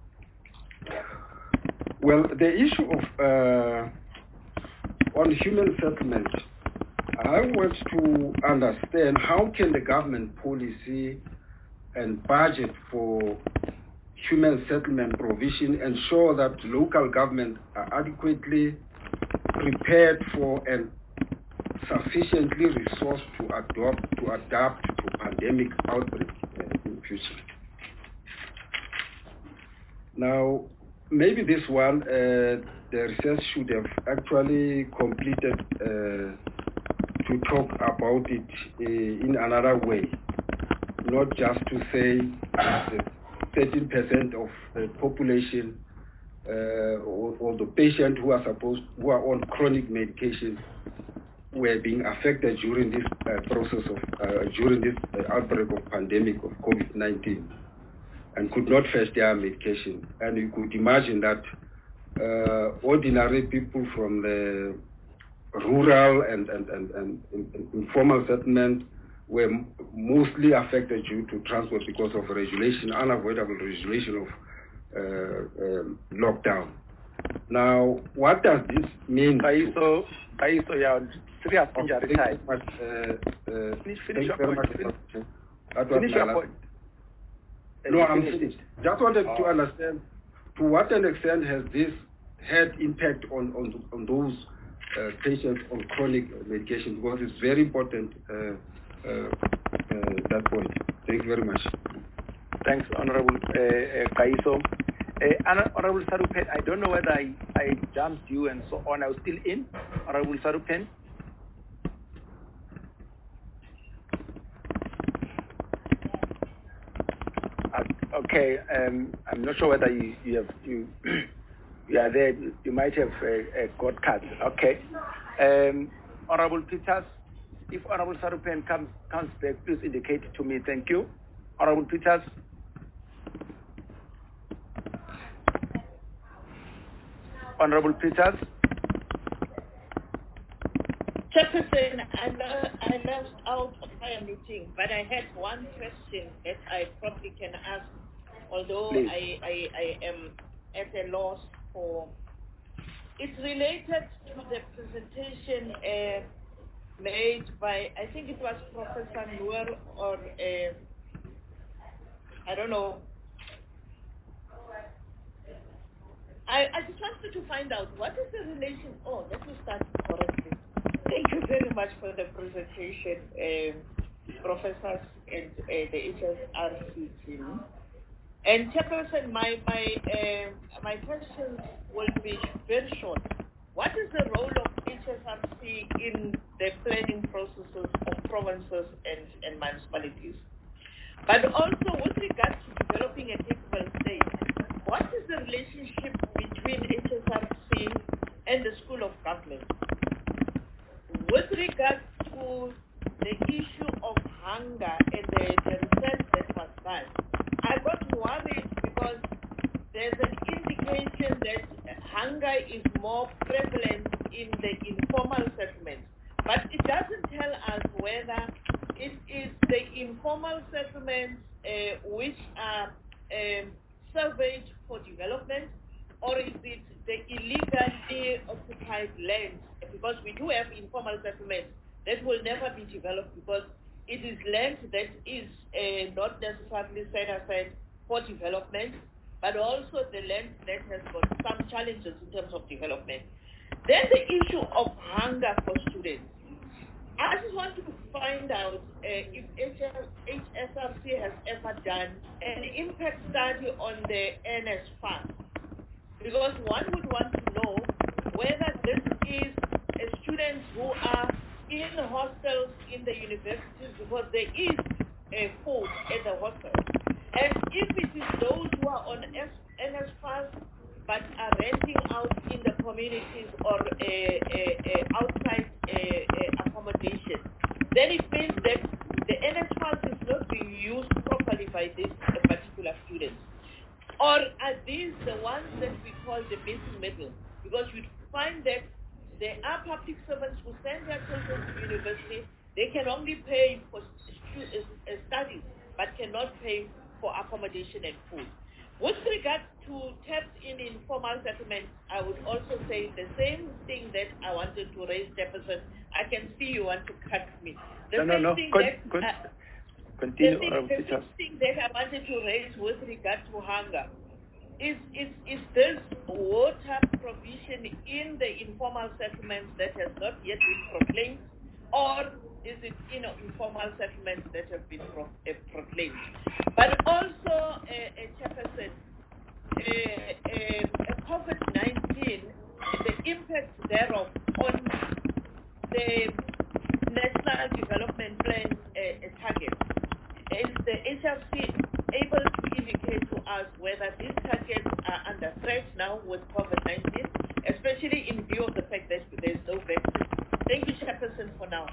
Well, the issue of, uh, on human settlement, I want to understand how can the government policy and budget for human settlement provision ensure that local government are adequately prepared for and sufficiently resourced to adopt to adapt to pandemic outbreak uh, in future. Now, maybe this one, uh, the research should have actually completed uh, to talk about it uh, in another way. Not just to say thirteen percent of the population uh, or, or the patients who are supposed who are on chronic medication were being affected during this uh, process of uh, during this uh, outbreak of pandemic of COVID nineteen and could not fetch their medication. And you could imagine that uh, ordinary people from the rural and and, and, and, and informal settlement were mostly affected due to transport because of regulation, unavoidable regulation of uh, um, lockdown. Now, what does this mean? Kaiso, Kaiso, you are serious injury type. Uh, uh, finish finish your very point. much. Finish, That was finish my your last- point. No, Uh, I'm finish finished. it. Just wanted Oh. to understand to what an extent has this had impact on, on, on those uh, patients on chronic medication, because it's very important, uh, uh, uh, that point. Thank you very much. Thanks, Honorable uh, uh, Kaiso. Uh, Honorable Sarupen, I don't know whether I, I jumped you and so on. I was still in. Honorable Sarupen. Uh, okay, um, I'm not sure whether you, you have you you are there. You might have uh, uh, got cut. Okay, um, Honorable Peters. If Honorable Sarupen comes comes back, please indicate to me. Thank you, Honorable Peters. Honorable Peters. Chairperson, I, lo- I left out of my meeting, but I had one question that I probably can ask, although I, I, I am at a loss for. It's related to the presentation uh, made by, I think it was Professor Noor or, uh, I don't know. I, I just wanted to find out, what is the relation, oh, let me start correctly. Thank you very much for the presentation, um, professors and uh, the H S R C team. And Chairperson, my, my, uh, my questions will be very short. What is the role of H S R C in the planning processes of provinces and, and municipalities? But also with regard to developing a capable state, what is the relationship between H S R C and the School of Government? With regard to the issue of hunger and the, the research that was done, I got worried because there's an indication that hunger is more prevalent in the informal settlements, but it doesn't tell us whether it is the informal settlements uh, which are um, surveyed for development, or is it the illegally occupied lands? Because we do have informal settlements that will never be developed because it is land that is uh, not necessarily set aside for development, but also the land that has got some challenges in terms of development. Then the issue of hunger for students. I just want to find out uh, if H S R C has ever done an impact study on the N S F A S, because one would want to know whether this is uh, students who are in hostels in the universities, because there is a food at the hostel. And if it is those who are on N S F A S but are renting out in the communities or uh, uh, uh, outside uh, uh, accommodation, then it means that the N S F A S is not being used properly by these uh, particular students. Or are these the ones that we call the missing middle? Because you find that there are public servants who send their children to university. They can only pay for stu- uh, studies, but cannot pay for accommodation and food. With regard to tapped in informal settlements, I would also say the same thing that I wanted to raise, Jefferson. I can see you want to cut me. The no, same no, no. thing Con- that, con- uh, continue. the, thing, uh, the same thing that I wanted to raise with regard to hunger is, is, is this water provision in the informal settlements that has not yet been proclaimed, or is it, you know, informal settlements that have been pro- uh, proclaimed? But also, uh, uh, Chairperson, uh, uh, COVID nineteen, the impact thereof on the National Development Plan uh, targets. Is the H R C able to indicate to us whether these targets are under threat now with COVID nineteen, especially in view of the fact that there is no vaccine? Thank you, Chairperson, for now.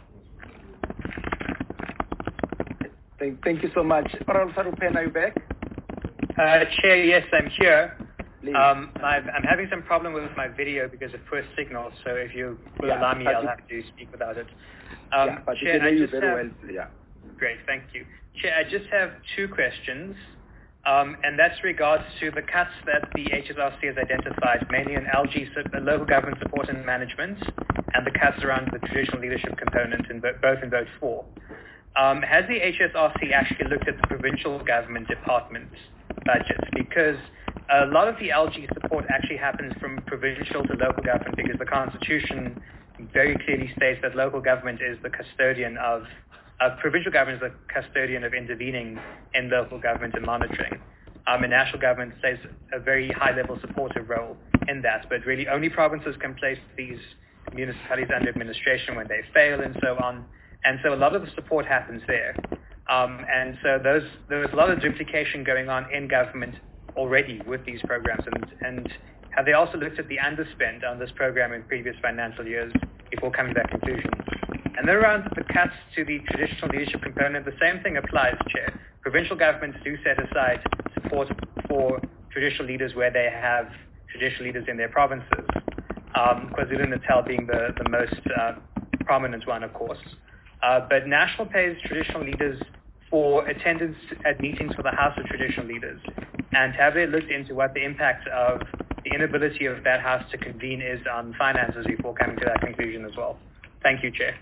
Thank, thank you so much. Honorable Sarupen, are you back? Uh, Chair, yes, I'm here. Um, I've, I'm having some problem with my video because of poor signal, so if you will yeah, allow me, I'll you, have to speak without it. Um, yeah, but Chair, you can hear I you just very have, well. Yeah. Great, thank you. Chair, I just have two questions. Um, and that's regards to the cuts that the H S R C has identified, mainly in L G, local government support and management, and the cuts around the traditional leadership component, in both in vote four. Um, has the H S R C actually looked at the provincial government department budgets? Because a lot of the L G support actually happens from provincial to local government, because the Constitution very clearly states that local government is the custodian of Uh, provincial government is the custodian of intervening in local government and monitoring. Um, and national government plays a very high-level supportive role in that, but really only provinces can place these municipalities under administration when they fail and so on. And so a lot of the support happens there. Um, and so those, there's a lot of duplication going on in government already with these programs. And, and have they also looked at the underspend on this program in previous financial years before coming to that conclusion? And then around the cuts to the traditional leadership component, the same thing applies, Chair. Provincial governments do set aside support for traditional leaders where they have traditional leaders in their provinces, um, KwaZulu-Natal being the, the most uh, prominent one, of course. Uh, but national pays traditional leaders for attendance at meetings for the House of Traditional Leaders. And have they looked into what the impact of the inability of that House to convene is on finances before coming to that conclusion as well? Thank you, Chair.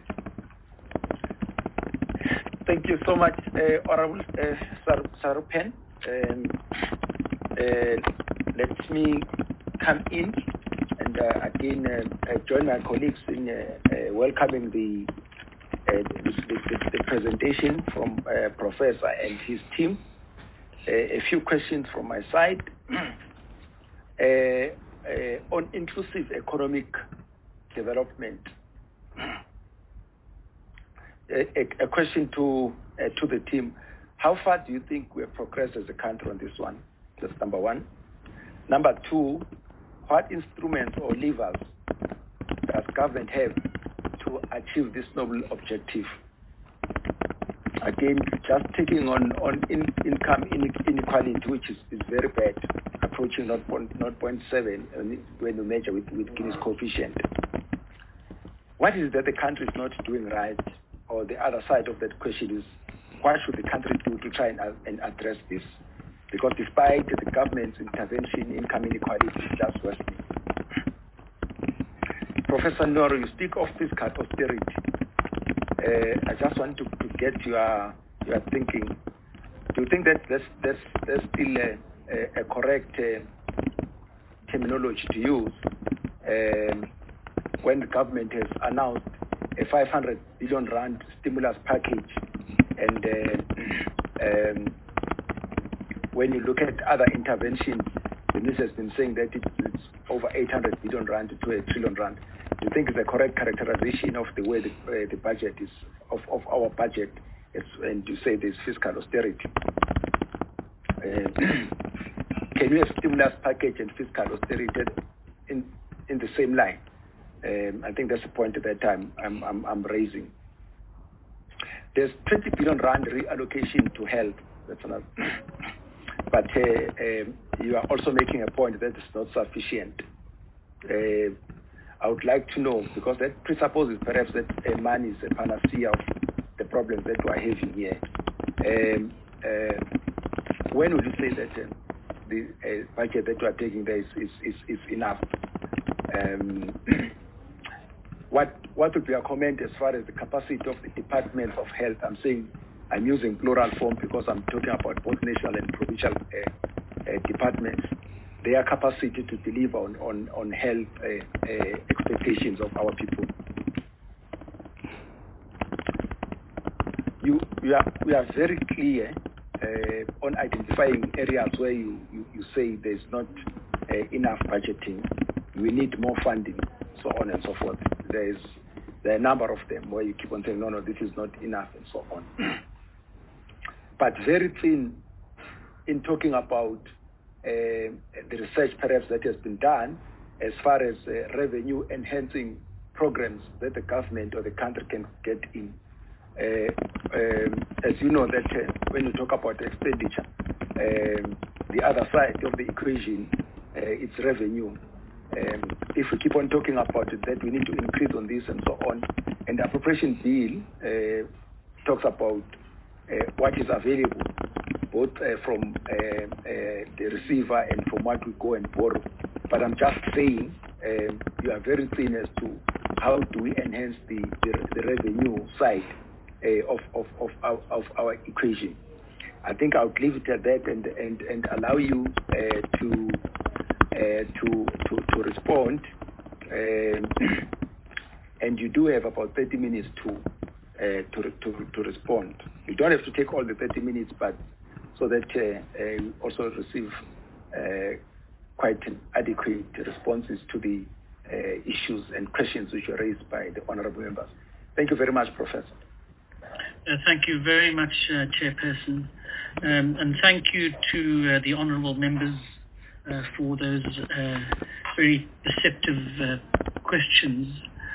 Thank you so much, uh, Honorable uh, Sarupen. Um, uh, let me come in and uh, again uh, uh, join my colleagues in uh, uh, welcoming the, uh, the, the, the presentation from uh, Professor and his team. Uh, a few questions from my side. uh, uh, on inclusive economic development. A, a question to uh, to the team: how far do you think we have progressed as a country on this one? That's number one. Number two, what instruments or levers does government have to achieve this noble objective? Again, just taking on on in, income inequality, which is, is very bad, approaching zero point seven when you measure with, with Gini's coefficient. What is it that the country is not doing right? Or the other side of that question is, what should the country do to try and, uh, and address this? Because despite the government's intervention, income inequality is just worsening. Professor Noro, you speak of fiscal austerity. Uh, I just want to, to get your your thinking. Do you think that that's, that's, that's still a, a, a correct uh, terminology to use um, when the government has announced a five hundred billion rand stimulus package, and uh, um, when you look at other interventions, the minister has been saying that it's, it's over eight hundred billion rand to a trillion rand. Do you think it's a correct characterization of the way the, uh, the budget is, of, of our budget, is, and to say there's fiscal austerity? Uh, can you have stimulus package and fiscal austerity in, in the same line? Um, I think that's the point at that time I'm, I'm, I'm raising. There's twenty billion rand reallocation to health. That's another. But uh, um, you are also making a point that it's not sufficient. Uh, I would like to know, because that presupposes perhaps that uh, money is a panacea of the problems that we are having here. Um, uh, when would you say that uh, the uh, budget that we are taking there is, is, is, is enough? Um, What what would be a comment as far as the capacity of the Department of Health? I'm saying, I'm using plural form because I'm talking about both national and provincial uh, uh, departments. Their capacity to deliver on, on, on health uh, uh, expectations of our people. You, you are, we are very clear uh, on identifying areas where you, you, you say there's not uh, enough budgeting. We need more funding, so on and so forth. There's there are a number of them where you keep on saying, no, no, this is not enough, and so on. But very thin in talking about uh, the research perhaps that has been done as far as uh, revenue enhancing programs that the government or the country can get in. Uh, um, as you know that uh, when you talk about expenditure, um, the other side of the equation, uh, it's revenue. Um, if we keep on talking about it, that we need to increase on this and so on, and the appropriation bill uh, talks about uh, what is available, both uh, from uh, uh, the receiver and from what we go and borrow. But I'm just saying, um, you are very thin as to how do we enhance the, the, the revenue side uh, of, of, of, our, of our equation. I think I would leave it at that and, and, and allow you uh, to, uh, to, to, to respond. Um, and you do have about thirty minutes to, uh, to, to, to respond. You don't have to take all the thirty minutes, but so that uh, uh, you also receive uh, quite adequate responses to the uh, issues and questions which were raised by the honorable members. Thank you very much, Professor. Uh, thank you very much, uh, Chairperson. Um, and thank you to uh, the honourable members uh, for those uh, very perceptive uh, questions.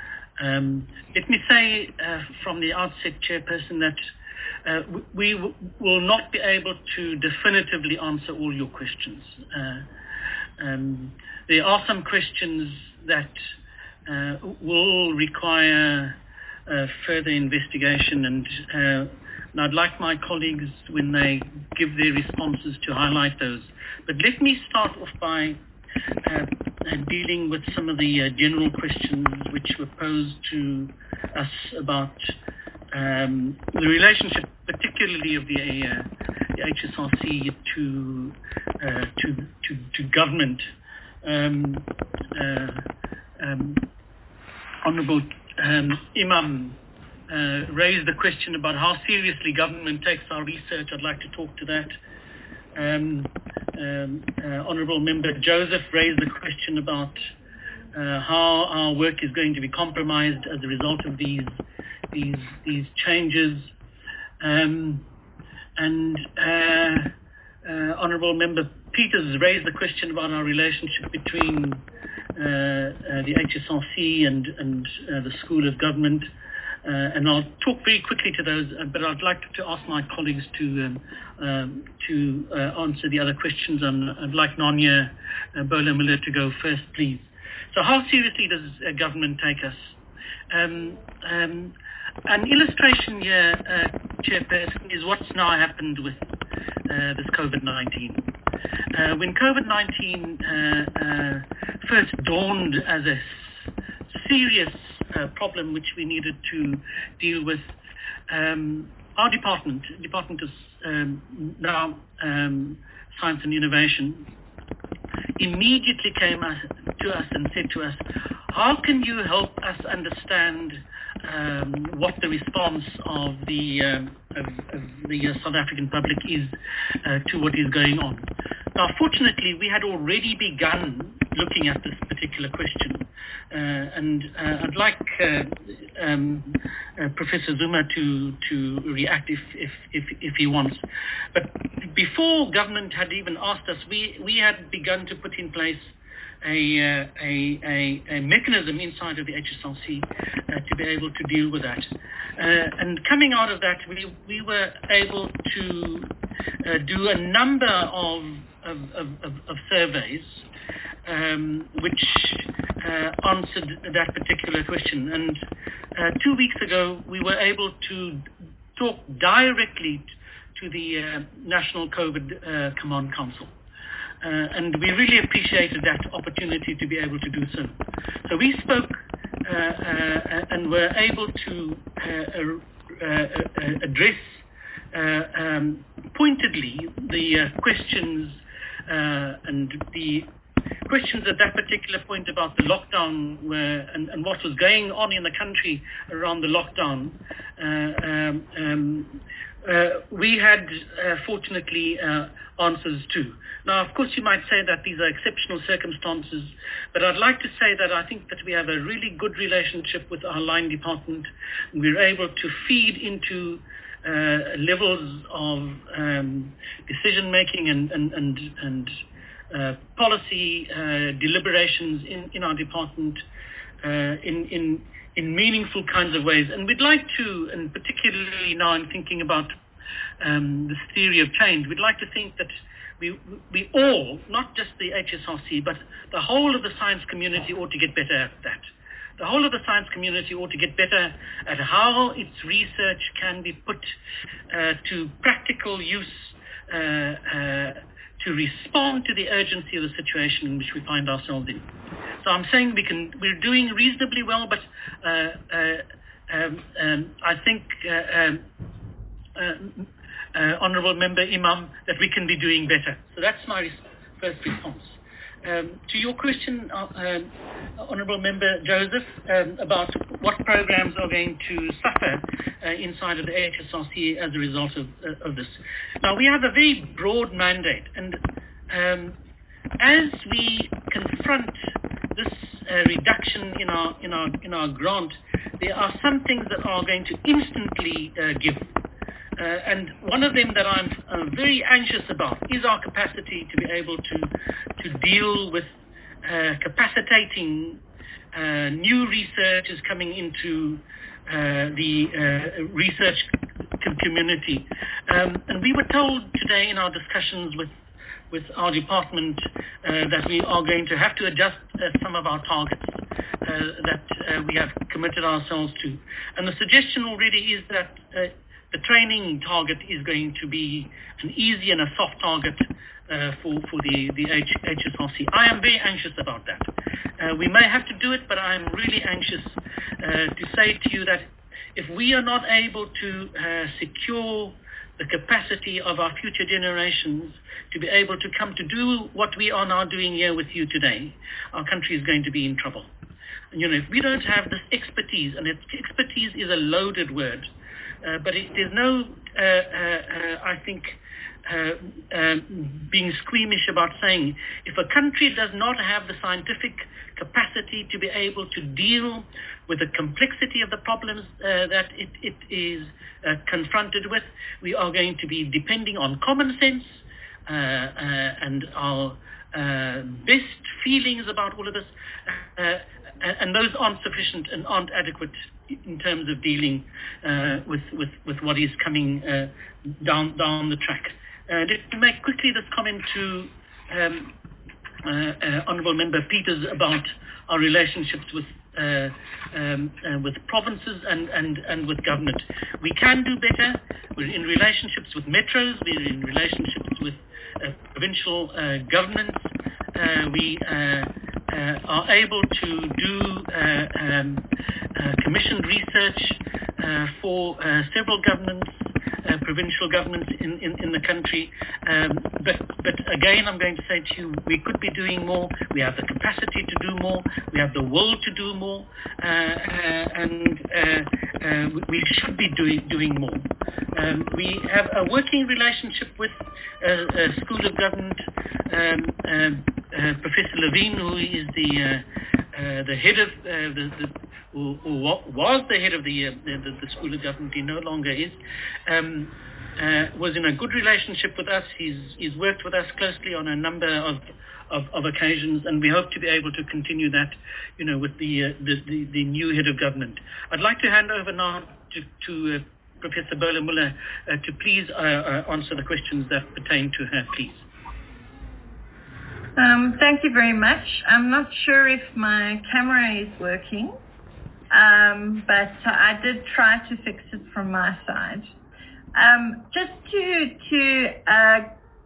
Um, let me say uh, from the outset, Chairperson, that uh, we w- will not be able to definitively answer all your questions. Uh, um, there are some questions that uh, will require uh, further investigation, and, uh, and I'd like my colleagues, when they give their responses, to highlight those. But let me start off by uh, uh, dealing with some of the uh, general questions which were posed to us about um, the relationship, particularly of the, uh, the H S R C to, uh, to, to, to government. Um, uh, um, Honourable um, Imam uh, raised the question about how seriously government takes our research. I'd like to talk to that. Um, um, uh, Honourable Member Joseph raised the question about uh, how our work is going to be compromised as a result of these these these changes. Um, and uh, uh, Honourable Member Peters raised the question about our relationship between uh, uh, the H S R C and, and uh, the School of Government. Uh, and I'll talk very quickly to those, uh, but I'd like to ask my colleagues to um, um, to uh, answer the other questions. And I'd like Nanya uh, Bola Miller to go first, please. So how seriously does uh, government take us? Um, um, an illustration here, uh, Chairperson, is what's now happened with uh, this COVID nineteen. Uh, when COVID nineteen uh, uh, first dawned as a serious uh, problem which we needed to deal with, um, our department, Department of um, now um, Science and Innovation, immediately came to us and said to us, how can you help us understand um, what the response of the um, of, of the uh, South African public is uh, to what is going on? Now, fortunately, we had already begun looking at this particular question, uh, and uh, I'd like uh, um, uh, Professor Zuma to to react if, if if if he wants. But before government had even asked us, we we had begun to put in place A, uh, a, a, a mechanism inside of the H S R C uh, to be able to deal with that. Uh, and coming out of that, we, we were able to uh, do a number of, of, of, of, of surveys um, which uh, answered that particular question. And uh, two weeks ago, we were able to talk directly to the uh, National COVID uh, Command Council. Uh, and we really appreciated that opportunity to be able to do so. So we spoke uh, uh, and were able to uh, uh, uh, address uh, um, pointedly the uh, questions uh, and the questions at that particular point about the lockdown were, and, and what was going on in the country around the lockdown. Uh, um, um, Uh, we had, uh, fortunately, uh, answers too. Now, of course, you might say that these are exceptional circumstances, but I'd like to say that I think that we have a really good relationship with our line department. We're able to feed into uh, levels of um, decision-making and, and, and, and uh, policy uh, deliberations in, in our department uh, in, in in meaningful kinds of ways. And we'd like to, and particularly now in thinking about um, this theory of change, we'd like to think that we we all, not just the H S R C, but the whole of the science community ought to get better at that. The whole of the science community ought to get better at how its research can be put uh, to practical use uh, uh, to respond to the urgency of the situation in which we find ourselves in. So I'm saying we can, we're doing reasonably well, but uh, uh, um, um, I think, uh, um, uh, uh, Honourable Member Imam, that we can be doing better. So that's my res- first response. Um, to your question, uh, um, Honourable Member Joseph, um, about what programs are going to suffer uh, inside of the A H S R C as a result of, uh, of this. Now, we have a very broad mandate, and um, as we confront this uh, reduction in our in our in our grant, there are some things that are going to instantly uh, give. Uh, and one of them that I'm uh, very anxious about is our capacity to be able to to deal with uh, capacitating uh, new researchers coming into uh, the uh, research com- community. Um, and we were told today in our discussions with with our department uh, that we are going to have to adjust uh, some of our targets uh, that uh, we have committed ourselves to. And the suggestion already is that uh, the training target is going to be an easy and a soft target uh, for, for the, the H S R C. I am very anxious about that. Uh, we may have to do it, but I am really anxious uh, to say to you that if we are not able to uh, secure the capacity of our future generations to be able to come to do what we are now doing here with you today, our country is going to be in trouble. And, you know, if we don't have this expertise, and expertise is a loaded word, Uh, but it, there's no, uh, uh, uh, I think, uh, um, being squeamish about saying if a country does not have the scientific capacity to be able to deal with the complexity of the problems uh, that it, it is uh, confronted with, we are going to be depending on common sense uh, uh, and our uh, best feelings about all of this, uh, and those aren't sufficient and aren't adequate in terms of dealing uh, with, with, with what is coming uh, down down the track. Uh, let me make quickly this comment to um, uh, uh, Honourable Member Peters about our relationships with uh, um, uh, with provinces and, and, and with government. We can do better. We're in relationships with metros. We're in relationships with uh, provincial uh, governments. Uh, we uh, Uh, are able to do uh, um, uh, commissioned research uh, for uh, several governments, uh, provincial governments in, in, in the country. Um, but, but again, I'm going to say to you, we could be doing more. We have the capacity to do more. We have the will to do more. Uh, uh, and uh, uh, we should be doing, doing more. Um, we have a working relationship with uh, a School of Government, um, um, Uh, Professor Levine, who is the uh, uh, the head of uh, the, the or, or was the head of the, uh, the the School of Government, he no longer is, um, uh, was in a good relationship with us. He's he's worked with us closely on a number of, of, of occasions, and we hope to be able to continue that, you know, with the uh, the, the the new head of government. I'd like to hand over now to to uh, Professor Bola Muller uh, to please uh, uh, answer the questions that pertain to her, please. Um, thank you very much. I'm not sure if my camera is working, um, but I did try to fix it from my side. Um, just to to uh,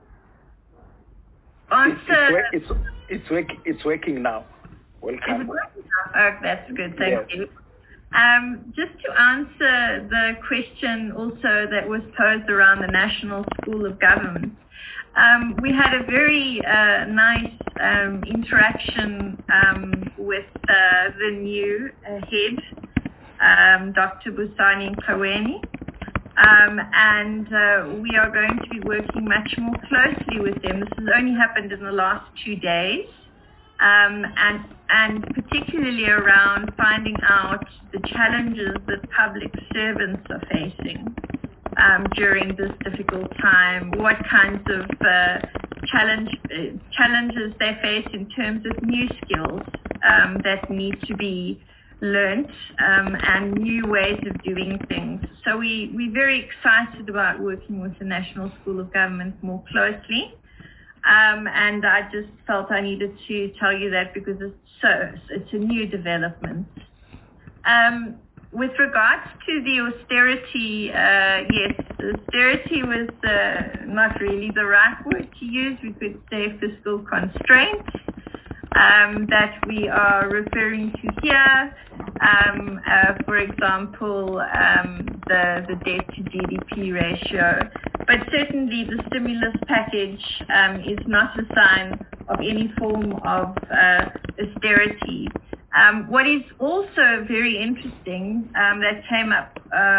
answer... It's, it's, it's, work, it's working now. Welcome. Is it working now? Oh, that's good. Thank yes. you. Um, just to answer the question also that was posed around the National School of Government. Um, we had a very uh, nice um, interaction um, with uh, the new uh, head, um, Doctor Busani Kaweni, um, and uh, we are going to be working much more closely with them. This has only happened in the last two days, um, and, and particularly around finding out the challenges that public servants are facing. Um, during this difficult time, what kinds of uh, challenge, uh, challenges they face in terms of new skills um, that need to be learnt um, and new ways of doing things. So we, we're very excited about working with the National School of Government more closely. Um, and I just felt I needed to tell you that because it's so it's a new development. Um, with regards to the austerity, uh, yes, austerity was uh, not really the right word to use. We could say fiscal constraints um, that we are referring to here. Um, uh, for example, um, the, the debt to G D P ratio. But certainly the stimulus package um, is not a sign of any form of uh, austerity. Um, what is also very interesting um, that came up,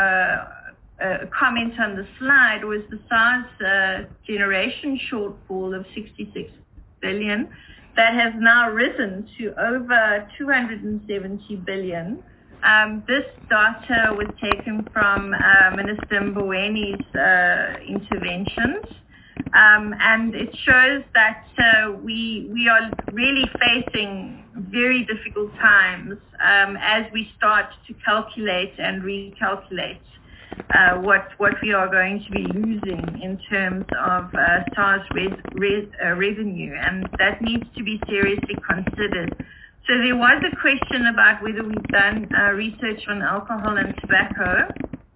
uh, a comment on the slide, was the SARS uh, generation shortfall of sixty-six billion that has now risen to over two hundred seventy billion. Um, this data was taken from uh, Minister Mbowene's uh, interventions. Um, and it shows that uh, we we are really facing very difficult times um, as we start to calculate and recalculate uh, what what we are going to be losing in terms of uh, SARS res, res, uh, revenue, and that needs to be seriously considered. So there was a question about whether we've done uh, research on alcohol and tobacco.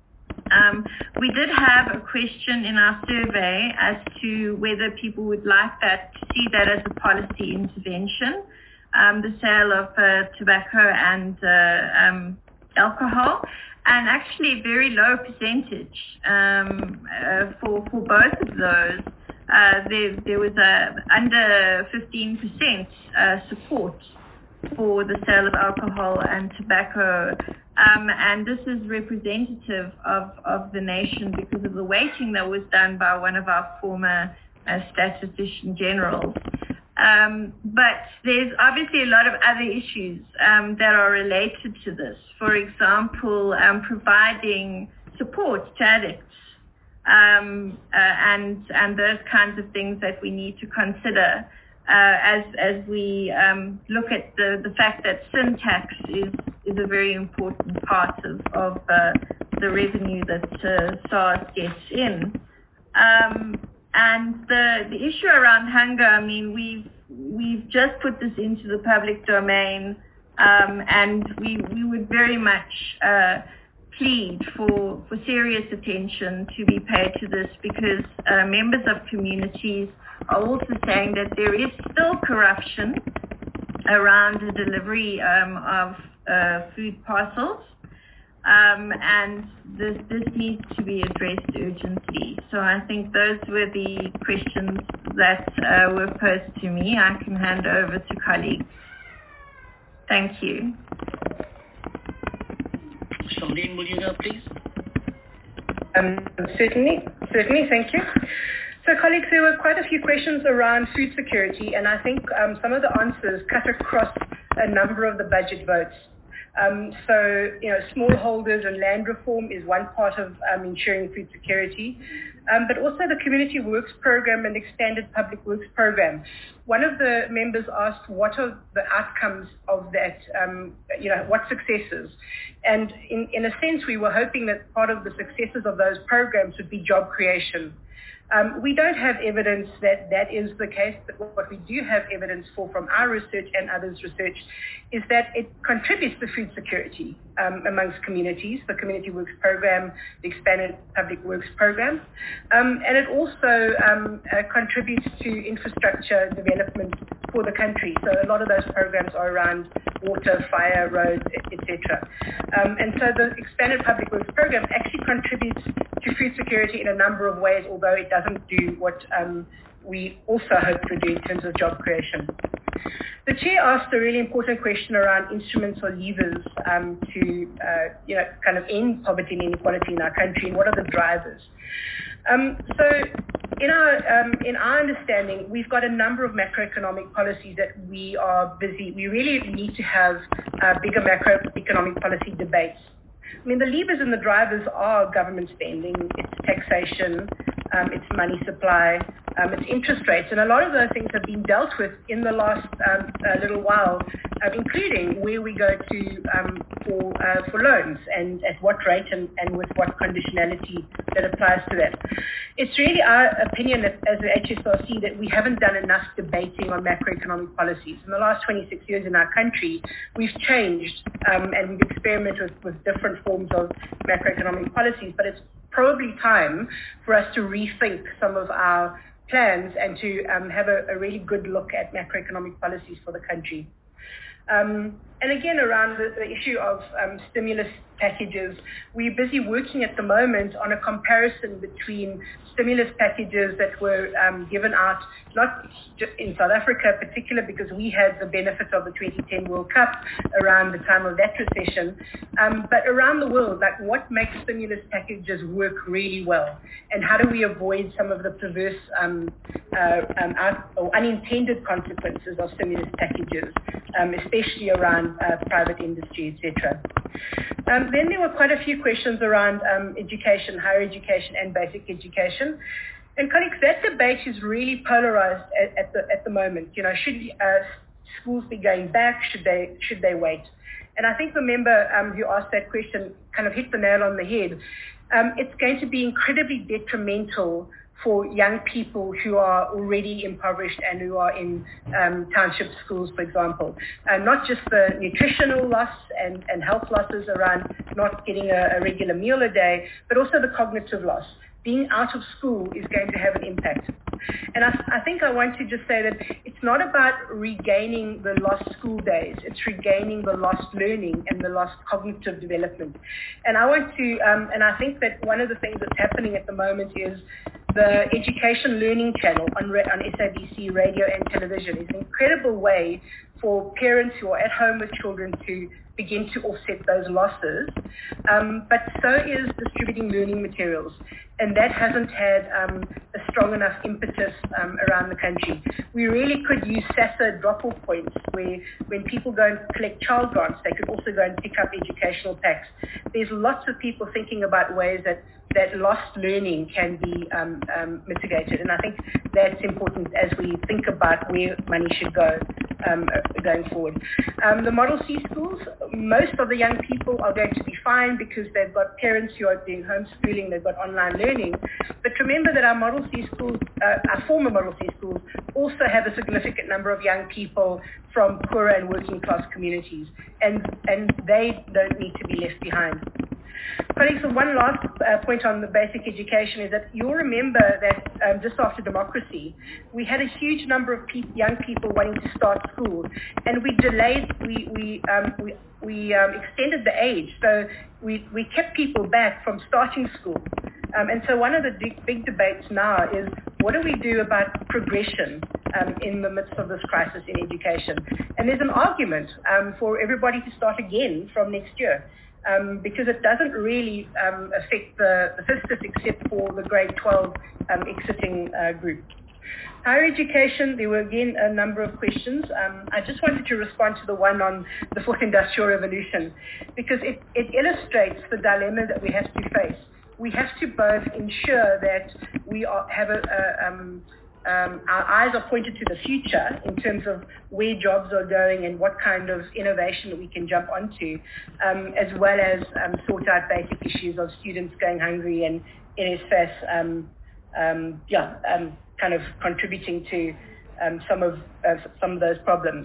Um, we did have a question in our survey as to whether people would like that, to see that as a policy intervention, um, the sale of uh, tobacco and uh, um, alcohol, and actually a very low percentage um, uh, for, for both of those. Uh, there, there was a under fifteen percent uh, support for the sale of alcohol and tobacco. Um, and this is representative of, of the nation because of the weighting that was done by one of our former uh, statistician generals. Um, but there's obviously a lot of other issues um, that are related to this. For example, um, providing support to addicts um, uh, and, and those kinds of things that we need to consider. Uh, as as we um, look at the, the fact that sin tax is, is a very important part of, of uh, the revenue that uh, SARS gets in. Um, and the, the issue around hunger, I mean, we've, we've just put this into the public domain, um, and we, we would very much uh, plead for, for serious attention to be paid to this, because uh, members of communities are also saying that there is still corruption around the delivery um, of uh, food parcels, um, and this, this needs to be addressed urgently. So I think those were the questions that uh, were posed to me. I can hand over to colleagues. Thank you. Charlene, will you go, please? Um, certainly, certainly, thank you. So colleagues, there were quite a few questions around food security, and I think um, some of the answers cut across a number of the budget votes. Um, so, you know, smallholders and land reform is one part of um, ensuring food security, um, but also the Community Works Program and Expanded Public Works Program. One of the members asked what are the outcomes of that, um, you know, what successes? And in, in a sense, we were hoping that part of the successes of those programs would be job creation. Um, we don't have evidence that that is the case, but what we do have evidence for from our research and others' research is that it contributes to food security um, amongst communities, the Community Works Program, the Expanded Public Works Program, um, and it also um, uh, contributes to infrastructure development for the country. So a lot of those programs are around water, fire, roads, et cetera. Um, and so the Expanded Public Works Program actually contributes to food security in a number of ways, although it doesn't do what um, we also hope to do in terms of job creation. The chair asked a really important question around instruments or levers um, to, uh, you know, kind of end poverty and inequality in our country, and what are the drivers. Um, so in our, um, in our understanding, we've got a number of macroeconomic policies that we are busy. We really need to have uh, bigger macroeconomic policy debates. I mean, the levers and the drivers are government spending, it's taxation, um, it's money supply, um, it's interest rates. And a lot of those things have been dealt with in the last um, uh, little while uh, including where we go to um, for uh, for loans and at what rate and, and with what conditionality that applies to that. It's really our opinion that, as the H S R C, that we haven't done enough debating on macroeconomic policies. In the last twenty-six years in our country, we've changed um, and we've experimented with, with different forms of macroeconomic policies, but it's probably time for us to rethink some of our plans and to um, have a, a really good look at macroeconomic policies for the country. Um, and again, around the, the issue of um, stimulus packages, we're busy working at the moment on a comparison between stimulus packages that were um, given out, not in South Africa in particular, because we had the benefit of the twenty ten World Cup around the time of that recession, um, but around the world, like what makes stimulus packages work really well, and how do we avoid some of the perverse um, uh, um, out, or unintended consequences of stimulus packages, um, especially around uh, private industry, et cetera. Um, then there were quite a few questions around um, education, higher education and basic education. And colleagues, that debate is really polarized at, at, the, at the moment. You know, should uh, schools be going back? Should they, should they wait? And I think the member um, who asked that question kind of hit the nail on the head. Um, it's going to be incredibly detrimental for young people who are already impoverished and who are in um, township schools, for example. Uh, not just the nutritional loss and, and health losses around not getting a, a regular meal a day, but also the cognitive loss. Being out of school is going to have an impact. And I, I think I want to just say that it's not about regaining the lost school days. It's regaining the lost learning and the lost cognitive development. And I want to, um, and I think that one of the things that's happening at the moment is the Education Learning Channel on, on S A B C radio and television is an incredible way for parents who are at home with children to begin to offset those losses. Um, but so is distributing learning materials. And that hasn't had um, a strong enough impetus um, around the country. We really could use SASSA drop-off points where when people go and collect child grants, they could also go and pick up educational packs. There's lots of people thinking about ways that that lost learning can be um, um, mitigated. And I think that's important as we think about where money should go um, going forward. Um, the Model C schools, most of the young people are going to be fine because they've got parents who are doing homeschooling, they've got online learning. But remember that our Model C schools, uh, our former Model C schools, also have a significant number of young people from poorer and working class communities. And, and they don't need to be left behind. Colleagues, so one last uh, point on the basic education is that you'll remember that um, just after democracy, we had a huge number of pe- young people wanting to start school, and we delayed, we we um, we, we um, extended the age, so we, we kept people back from starting school. Um, and so one of the big, big debates now is what do we do about progression um, in the midst of this crisis in education? And there's an argument um, for everybody to start again from next year. Um, because it doesn't really um, affect the, the FISTIS except for the grade twelve um, exiting uh, group. Higher education, there were again a number of questions. Um, I just wanted to respond to the one on the fourth industrial revolution because it, it illustrates the dilemma that we have to face. We have to both ensure that we are, have a, a um, Um, our eyes are pointed to the future in terms of where jobs are going and what kind of innovation we can jump onto, um, as well as um, sort out basic issues of students going hungry and N S F A S, um, um, yeah, um, kind of contributing to um, some of uh, some of those problems.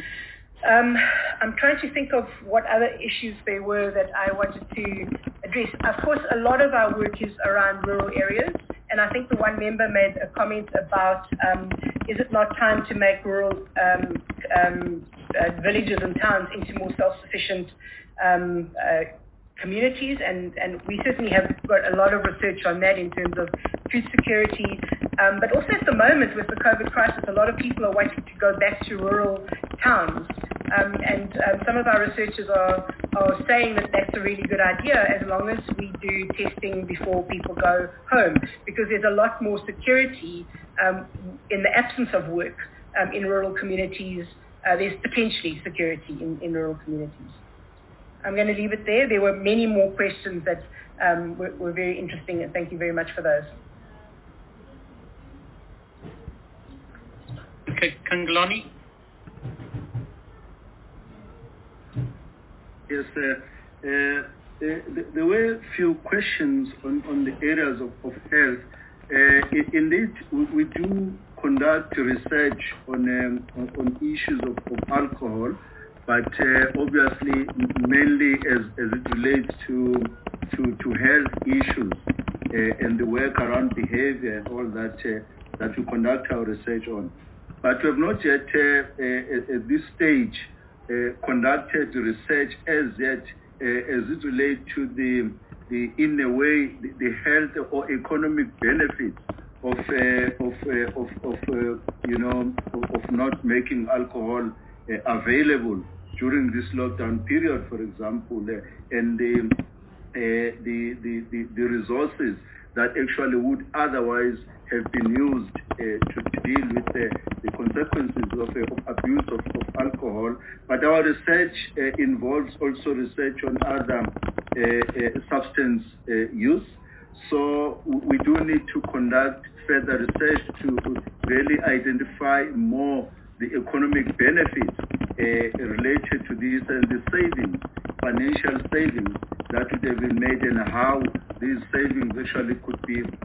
Um, I'm trying to think of what other issues there were that I wanted to address. Of course, a lot of our work is around rural areas. And I think the one member made a comment about, um, is it not time to make rural um, um, uh, villages and towns into more self-sufficient um, uh, communities? And, and we certainly have got a lot of research on that in terms of food security. Um, but also at the moment with the COVID crisis, a lot of people are wanting to go back to rural towns. Um, and um, some of our researchers are, are saying that that's a really good idea as long as we do testing before people go home, because there's a lot more security um, in the absence of work um, in rural communities. Uh, there's potentially security in, in rural communities. I'm going to leave it there. There were many more questions that um, were, were very interesting, and thank you very much for those. Okay, Kangalani. Yes, uh, uh, uh, there were a few questions on, on the areas of, of health. Uh, indeed, we, we do conduct research on, um, on, on issues of, of alcohol, but uh, obviously mainly as, as it relates to, to, to health issues uh, and the work around behavior and all that uh, that we conduct our research on. But we have not yet, uh, uh, at this stage, uh, conducted research as yet uh, as it relates to the, the in a way, the, the health or economic benefits of, uh, of, uh, of, of uh, you know, of, of not making alcohol uh, available during this lockdown period, for example, uh, and the, uh, the, the, the, the resources that actually would otherwise have been used uh, to, to deal with uh, the consequences of, uh, of abuse of, of alcohol. But our research uh, involves also research on other uh, uh, substance uh, use. So we do need to conduct further research to really identify more the economic benefits uh, related to this and the savings, financial savings that would have been made, and how these savings actually could be uh,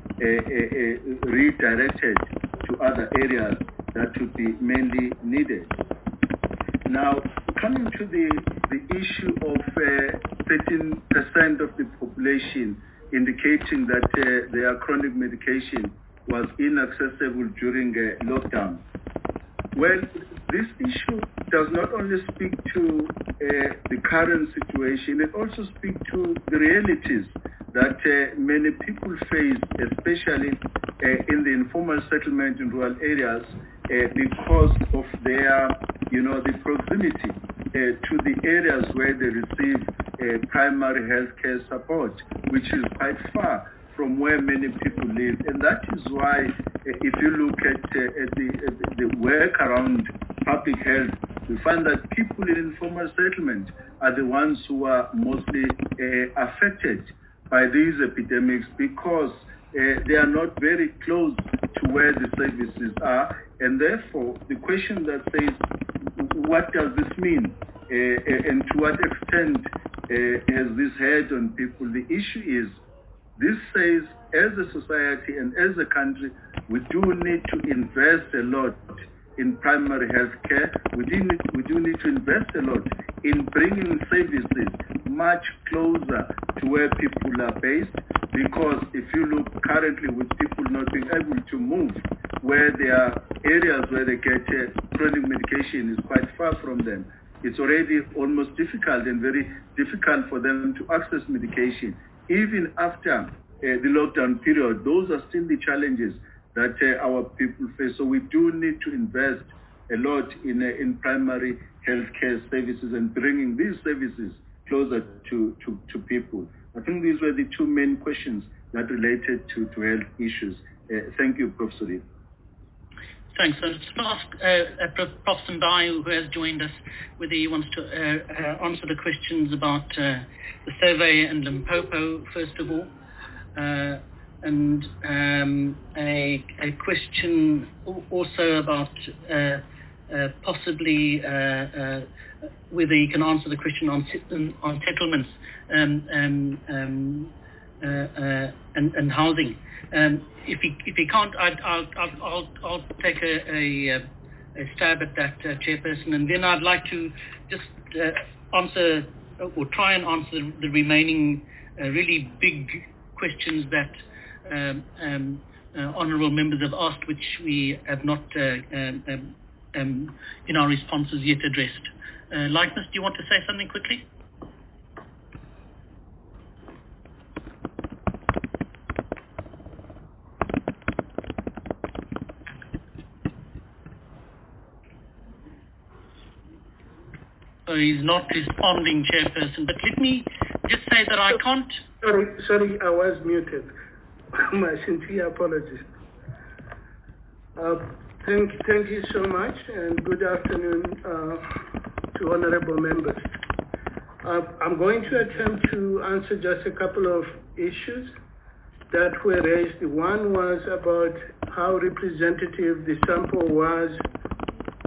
uh, uh, redirected to other areas that would be mainly needed. Now, coming to the, the issue of uh, thirteen percent of the population indicating that uh, their chronic medication was inaccessible during uh, lockdown. Well, this issue does not only speak to uh, the current situation, it also speaks to the realities that uh, many people face, especially uh, in the informal settlement in rural areas, uh, because of their, you know, the proximity uh, to the areas where they receive uh, primary health care support, which is quite far from where many people live. And that is why, uh, if you look at, uh, at, the, at the work around public health, we find that people in informal settlement are the ones who are mostly uh, affected by these epidemics, because uh, they are not very close to where the services are. And therefore, the question that says, what does this mean? Uh, and to what extent uh, has this had on people? The issue is, this says, as a society and as a country, we do need to invest a lot in primary health care. We do need, we do need to invest a lot in bringing services much closer to where people are based, because if you look currently with people not being able to move, where there are areas where they get uh, chronic medication is quite far from them, it's already almost difficult and very difficult for them to access medication. Even after uh, the lockdown period, those are still the challenges that uh, our people face. So we do need to invest a lot in, uh, in primary healthcare services and bringing these services closer to, to, to people. I think these were the two main questions that related to, to health issues. Uh, thank you, Professor Reed. Thanks. So let's ask uh, Professor Mbayu, who has joined us, whether he wants to uh, uh, answer the questions about uh, the survey and Limpopo, first of all, uh, and um, a, a question also about uh, uh, possibly uh, uh, whether he can answer the question on on settlements um, um, um, uh, uh, and, and housing. Um, if he if he can't, I'd, I'll, I'll I'll I'll take a, a, a stab at that, uh, Chairperson, and then I'd like to just uh, answer or try and answer the, the remaining uh, really big questions that um, um, uh, honourable members have asked, which we have not uh, um, um, in our responses yet addressed. Uh, Likeness, do you want to say something quickly? So he's not responding, Chairperson. But let me just say that I can't... Sorry, sorry, I was muted. My sincere apologies. Uh, thank, thank you so much, and good afternoon uh, to honorable members. Uh, I'm going to attempt to answer just a couple of issues that were raised. One was about how representative the sample was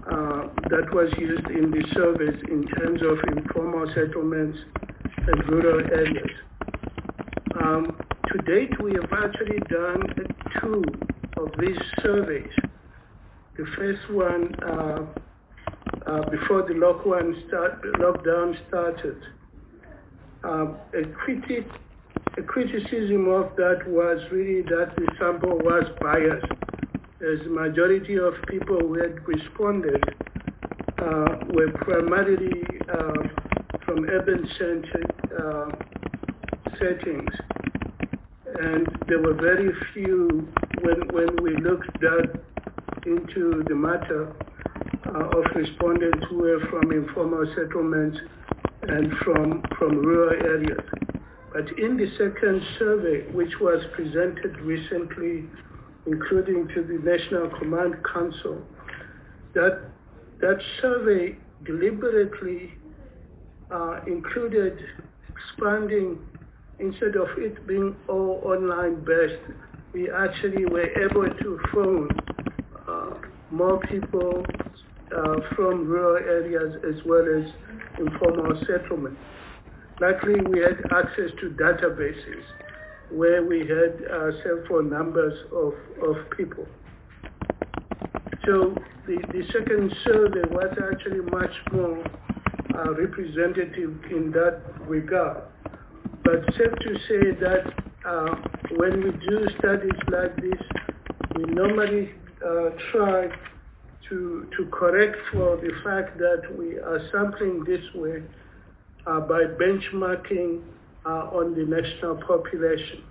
uh, that was used in the surveys in terms of informal settlements and rural areas. Um, to date, we have actually done two of these surveys. The first one, uh, uh, before the lockdown, start, lockdown started, uh, a, criti- a criticism of that was really that the sample was biased, as the majority of people who had responded uh, were primarily uh, from urban-centered uh, settings. And there were very few, when, when we looked at, into the matter uh, of respondents who were from informal settlements and from, from rural areas. But in the second survey, which was presented recently, including to the National Command Council, that, that survey deliberately uh, included expanding, instead of it being all online based, we actually were able to phone uh, more people uh, from rural areas as well as informal settlements. Luckily, we had access to databases where we had uh, cell phone numbers of, of people. So the, the second survey was actually much more uh, representative in that regard. But safe to say that uh, when we do studies like this, we normally uh, try to, to correct for the fact that we are sampling this way uh, by benchmarking uh, on the national population.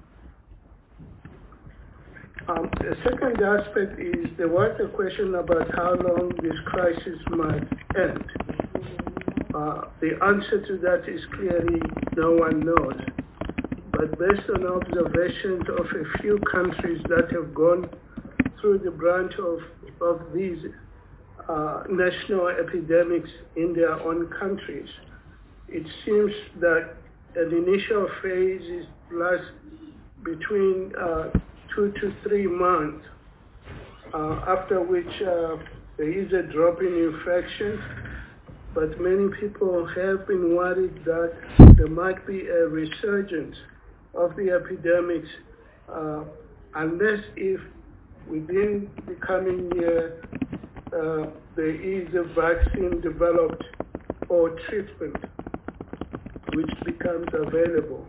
Um, the second aspect is there was a question about how long this crisis might end. Uh, the answer to that is clearly no one knows. But based on observations of a few countries that have gone through the brunt of, of these uh, national epidemics in their own countries, it seems that an initial phase is lasts between uh, two to three months, uh, after which uh, there is a drop in infections. But many people have been worried that there might be a resurgence of the epidemics uh, unless if within the coming year uh, there is a vaccine developed or treatment which becomes available.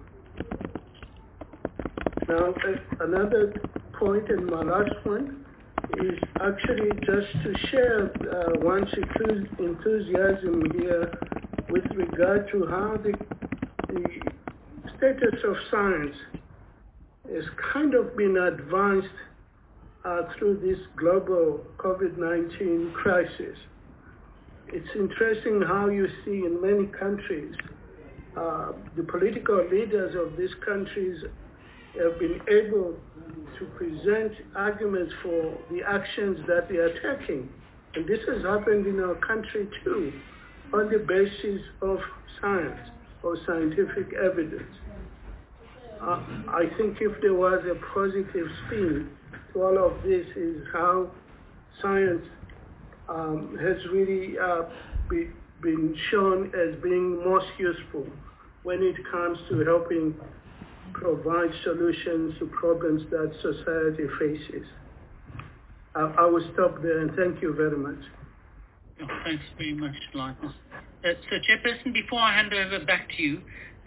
Now, uh, another point, and my last one, is actually just to share uh, one's enthusiasm here with regard to how the, the status of science has kind of been advanced uh, through this global COVID nineteen crisis. It's interesting how you see in many countries, uh, the political leaders of these countries have been able to present arguments for the actions that they are taking. And this has happened in our country too, on the basis of science or scientific evidence. Uh, I think if there was a positive spin to all of this is how science um, has really uh, be, been shown as being most useful when it comes to helping provide solutions to problems that society faces. I, I will stop there and thank you very much. Oh, thanks very much, Linus. Uh, so, Chairperson, before I hand over back to you,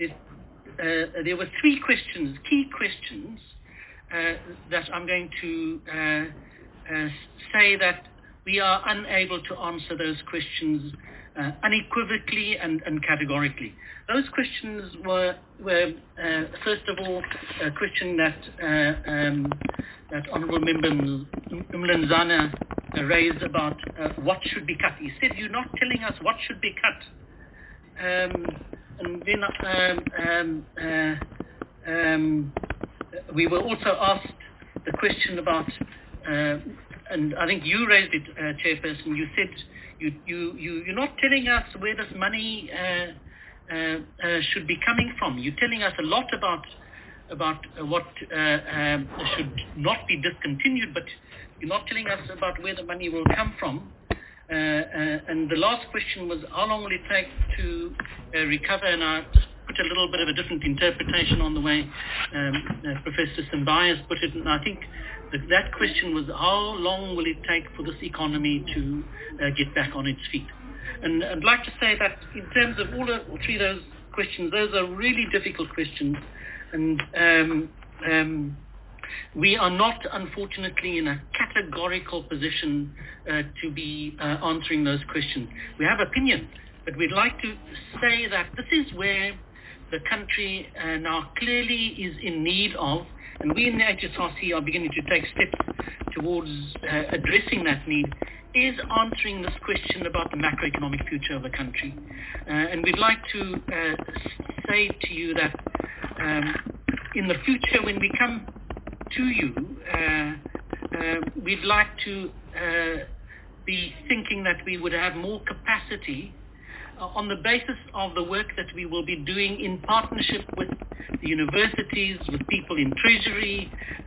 uh, there were three questions, key questions, uh, that I'm going to uh, uh, say that we are unable to answer those questions uh, unequivocally and, and categorically. Those questions were, were uh, first of all, a question that uh, um, that Honourable Member Mlenzana raised about uh, what should be cut. He said, you're not telling us what should be cut. Um, and then um, um, uh, um, we were also asked the question about, uh, and I think you raised it, uh, Chairperson, you said you, you, you, you're not telling us where this money uh, Uh, uh, should be coming from. You're telling us a lot about about uh, what uh, um, should not be discontinued, but you're not telling us about where the money will come from. Uh, uh, and the last question was, how long will it take to uh, recover? And I just put a little bit of a different interpretation on the way um, uh, Professor Simbai has put it. And I think that that question was, how long will it take for this economy to uh, get back on its feet? And I'd like to say that in terms of all, the, all three of those questions, those are really difficult questions. And um, um, we are not, unfortunately, in a categorical position uh, to be uh, answering those questions. We have opinion, but we'd like to say that this is where the country uh, now clearly is in need of, and we in the H S R C are beginning to take steps towards uh, addressing that need, is answering this question about the macroeconomic future of the country. Uh, and we'd like to uh, say to you that um, in the future, when we come to you, uh, uh, we'd like to uh, be thinking that we would have more capacity uh, on the basis of the work that we will be doing in partnership with the universities, with people in Treasury, uh,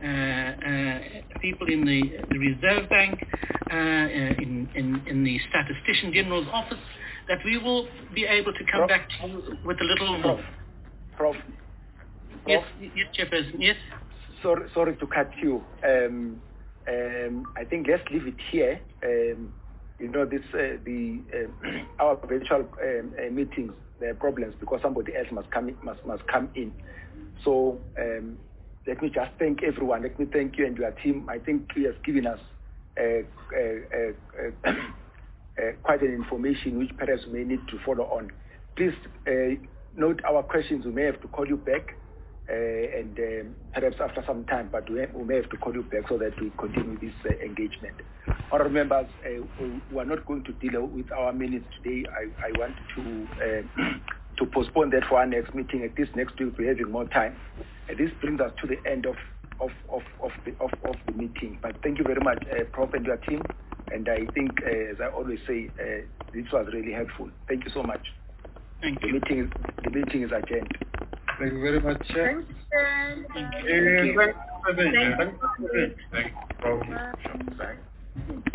uh, people in the, the Reserve Bank, uh, uh, in, in, in the Statistician General's office, that we will be able to come Prof. back to you with a little more. Prof. Prof. Yes, yes, Chairperson, yes. Sorry, sorry to cut you. Um, um, I think let's leave it here. Um, you know, this uh, the uh, our virtual um, uh, meetings, there are problems because somebody else must come in, must must come in. So um, let me just thank everyone. Let me thank you and your team. I think he has given us uh, uh, uh, uh, uh, quite an information which perhaps we may need to follow on. Please uh, note our questions. We may have to call you back. Uh, and um, perhaps after some time, but we, we may have to call you back so that we continue this uh, engagement. Honourable members, uh, we, we are not going to deal with our minutes today. I, I want to uh, to postpone that for our next meeting. At this next week, we're having more time. Uh, this brings us to the end of of of of the, of, of the meeting. But thank you very much, uh, Prof and your team. And I think, uh, as I always say, uh, this was really helpful. Thank you so much. Thank you. The meeting is, the meeting is adjourned. Thank you very much, Chair. Thank you. Thank you. Thank you. Thank you. Thank you.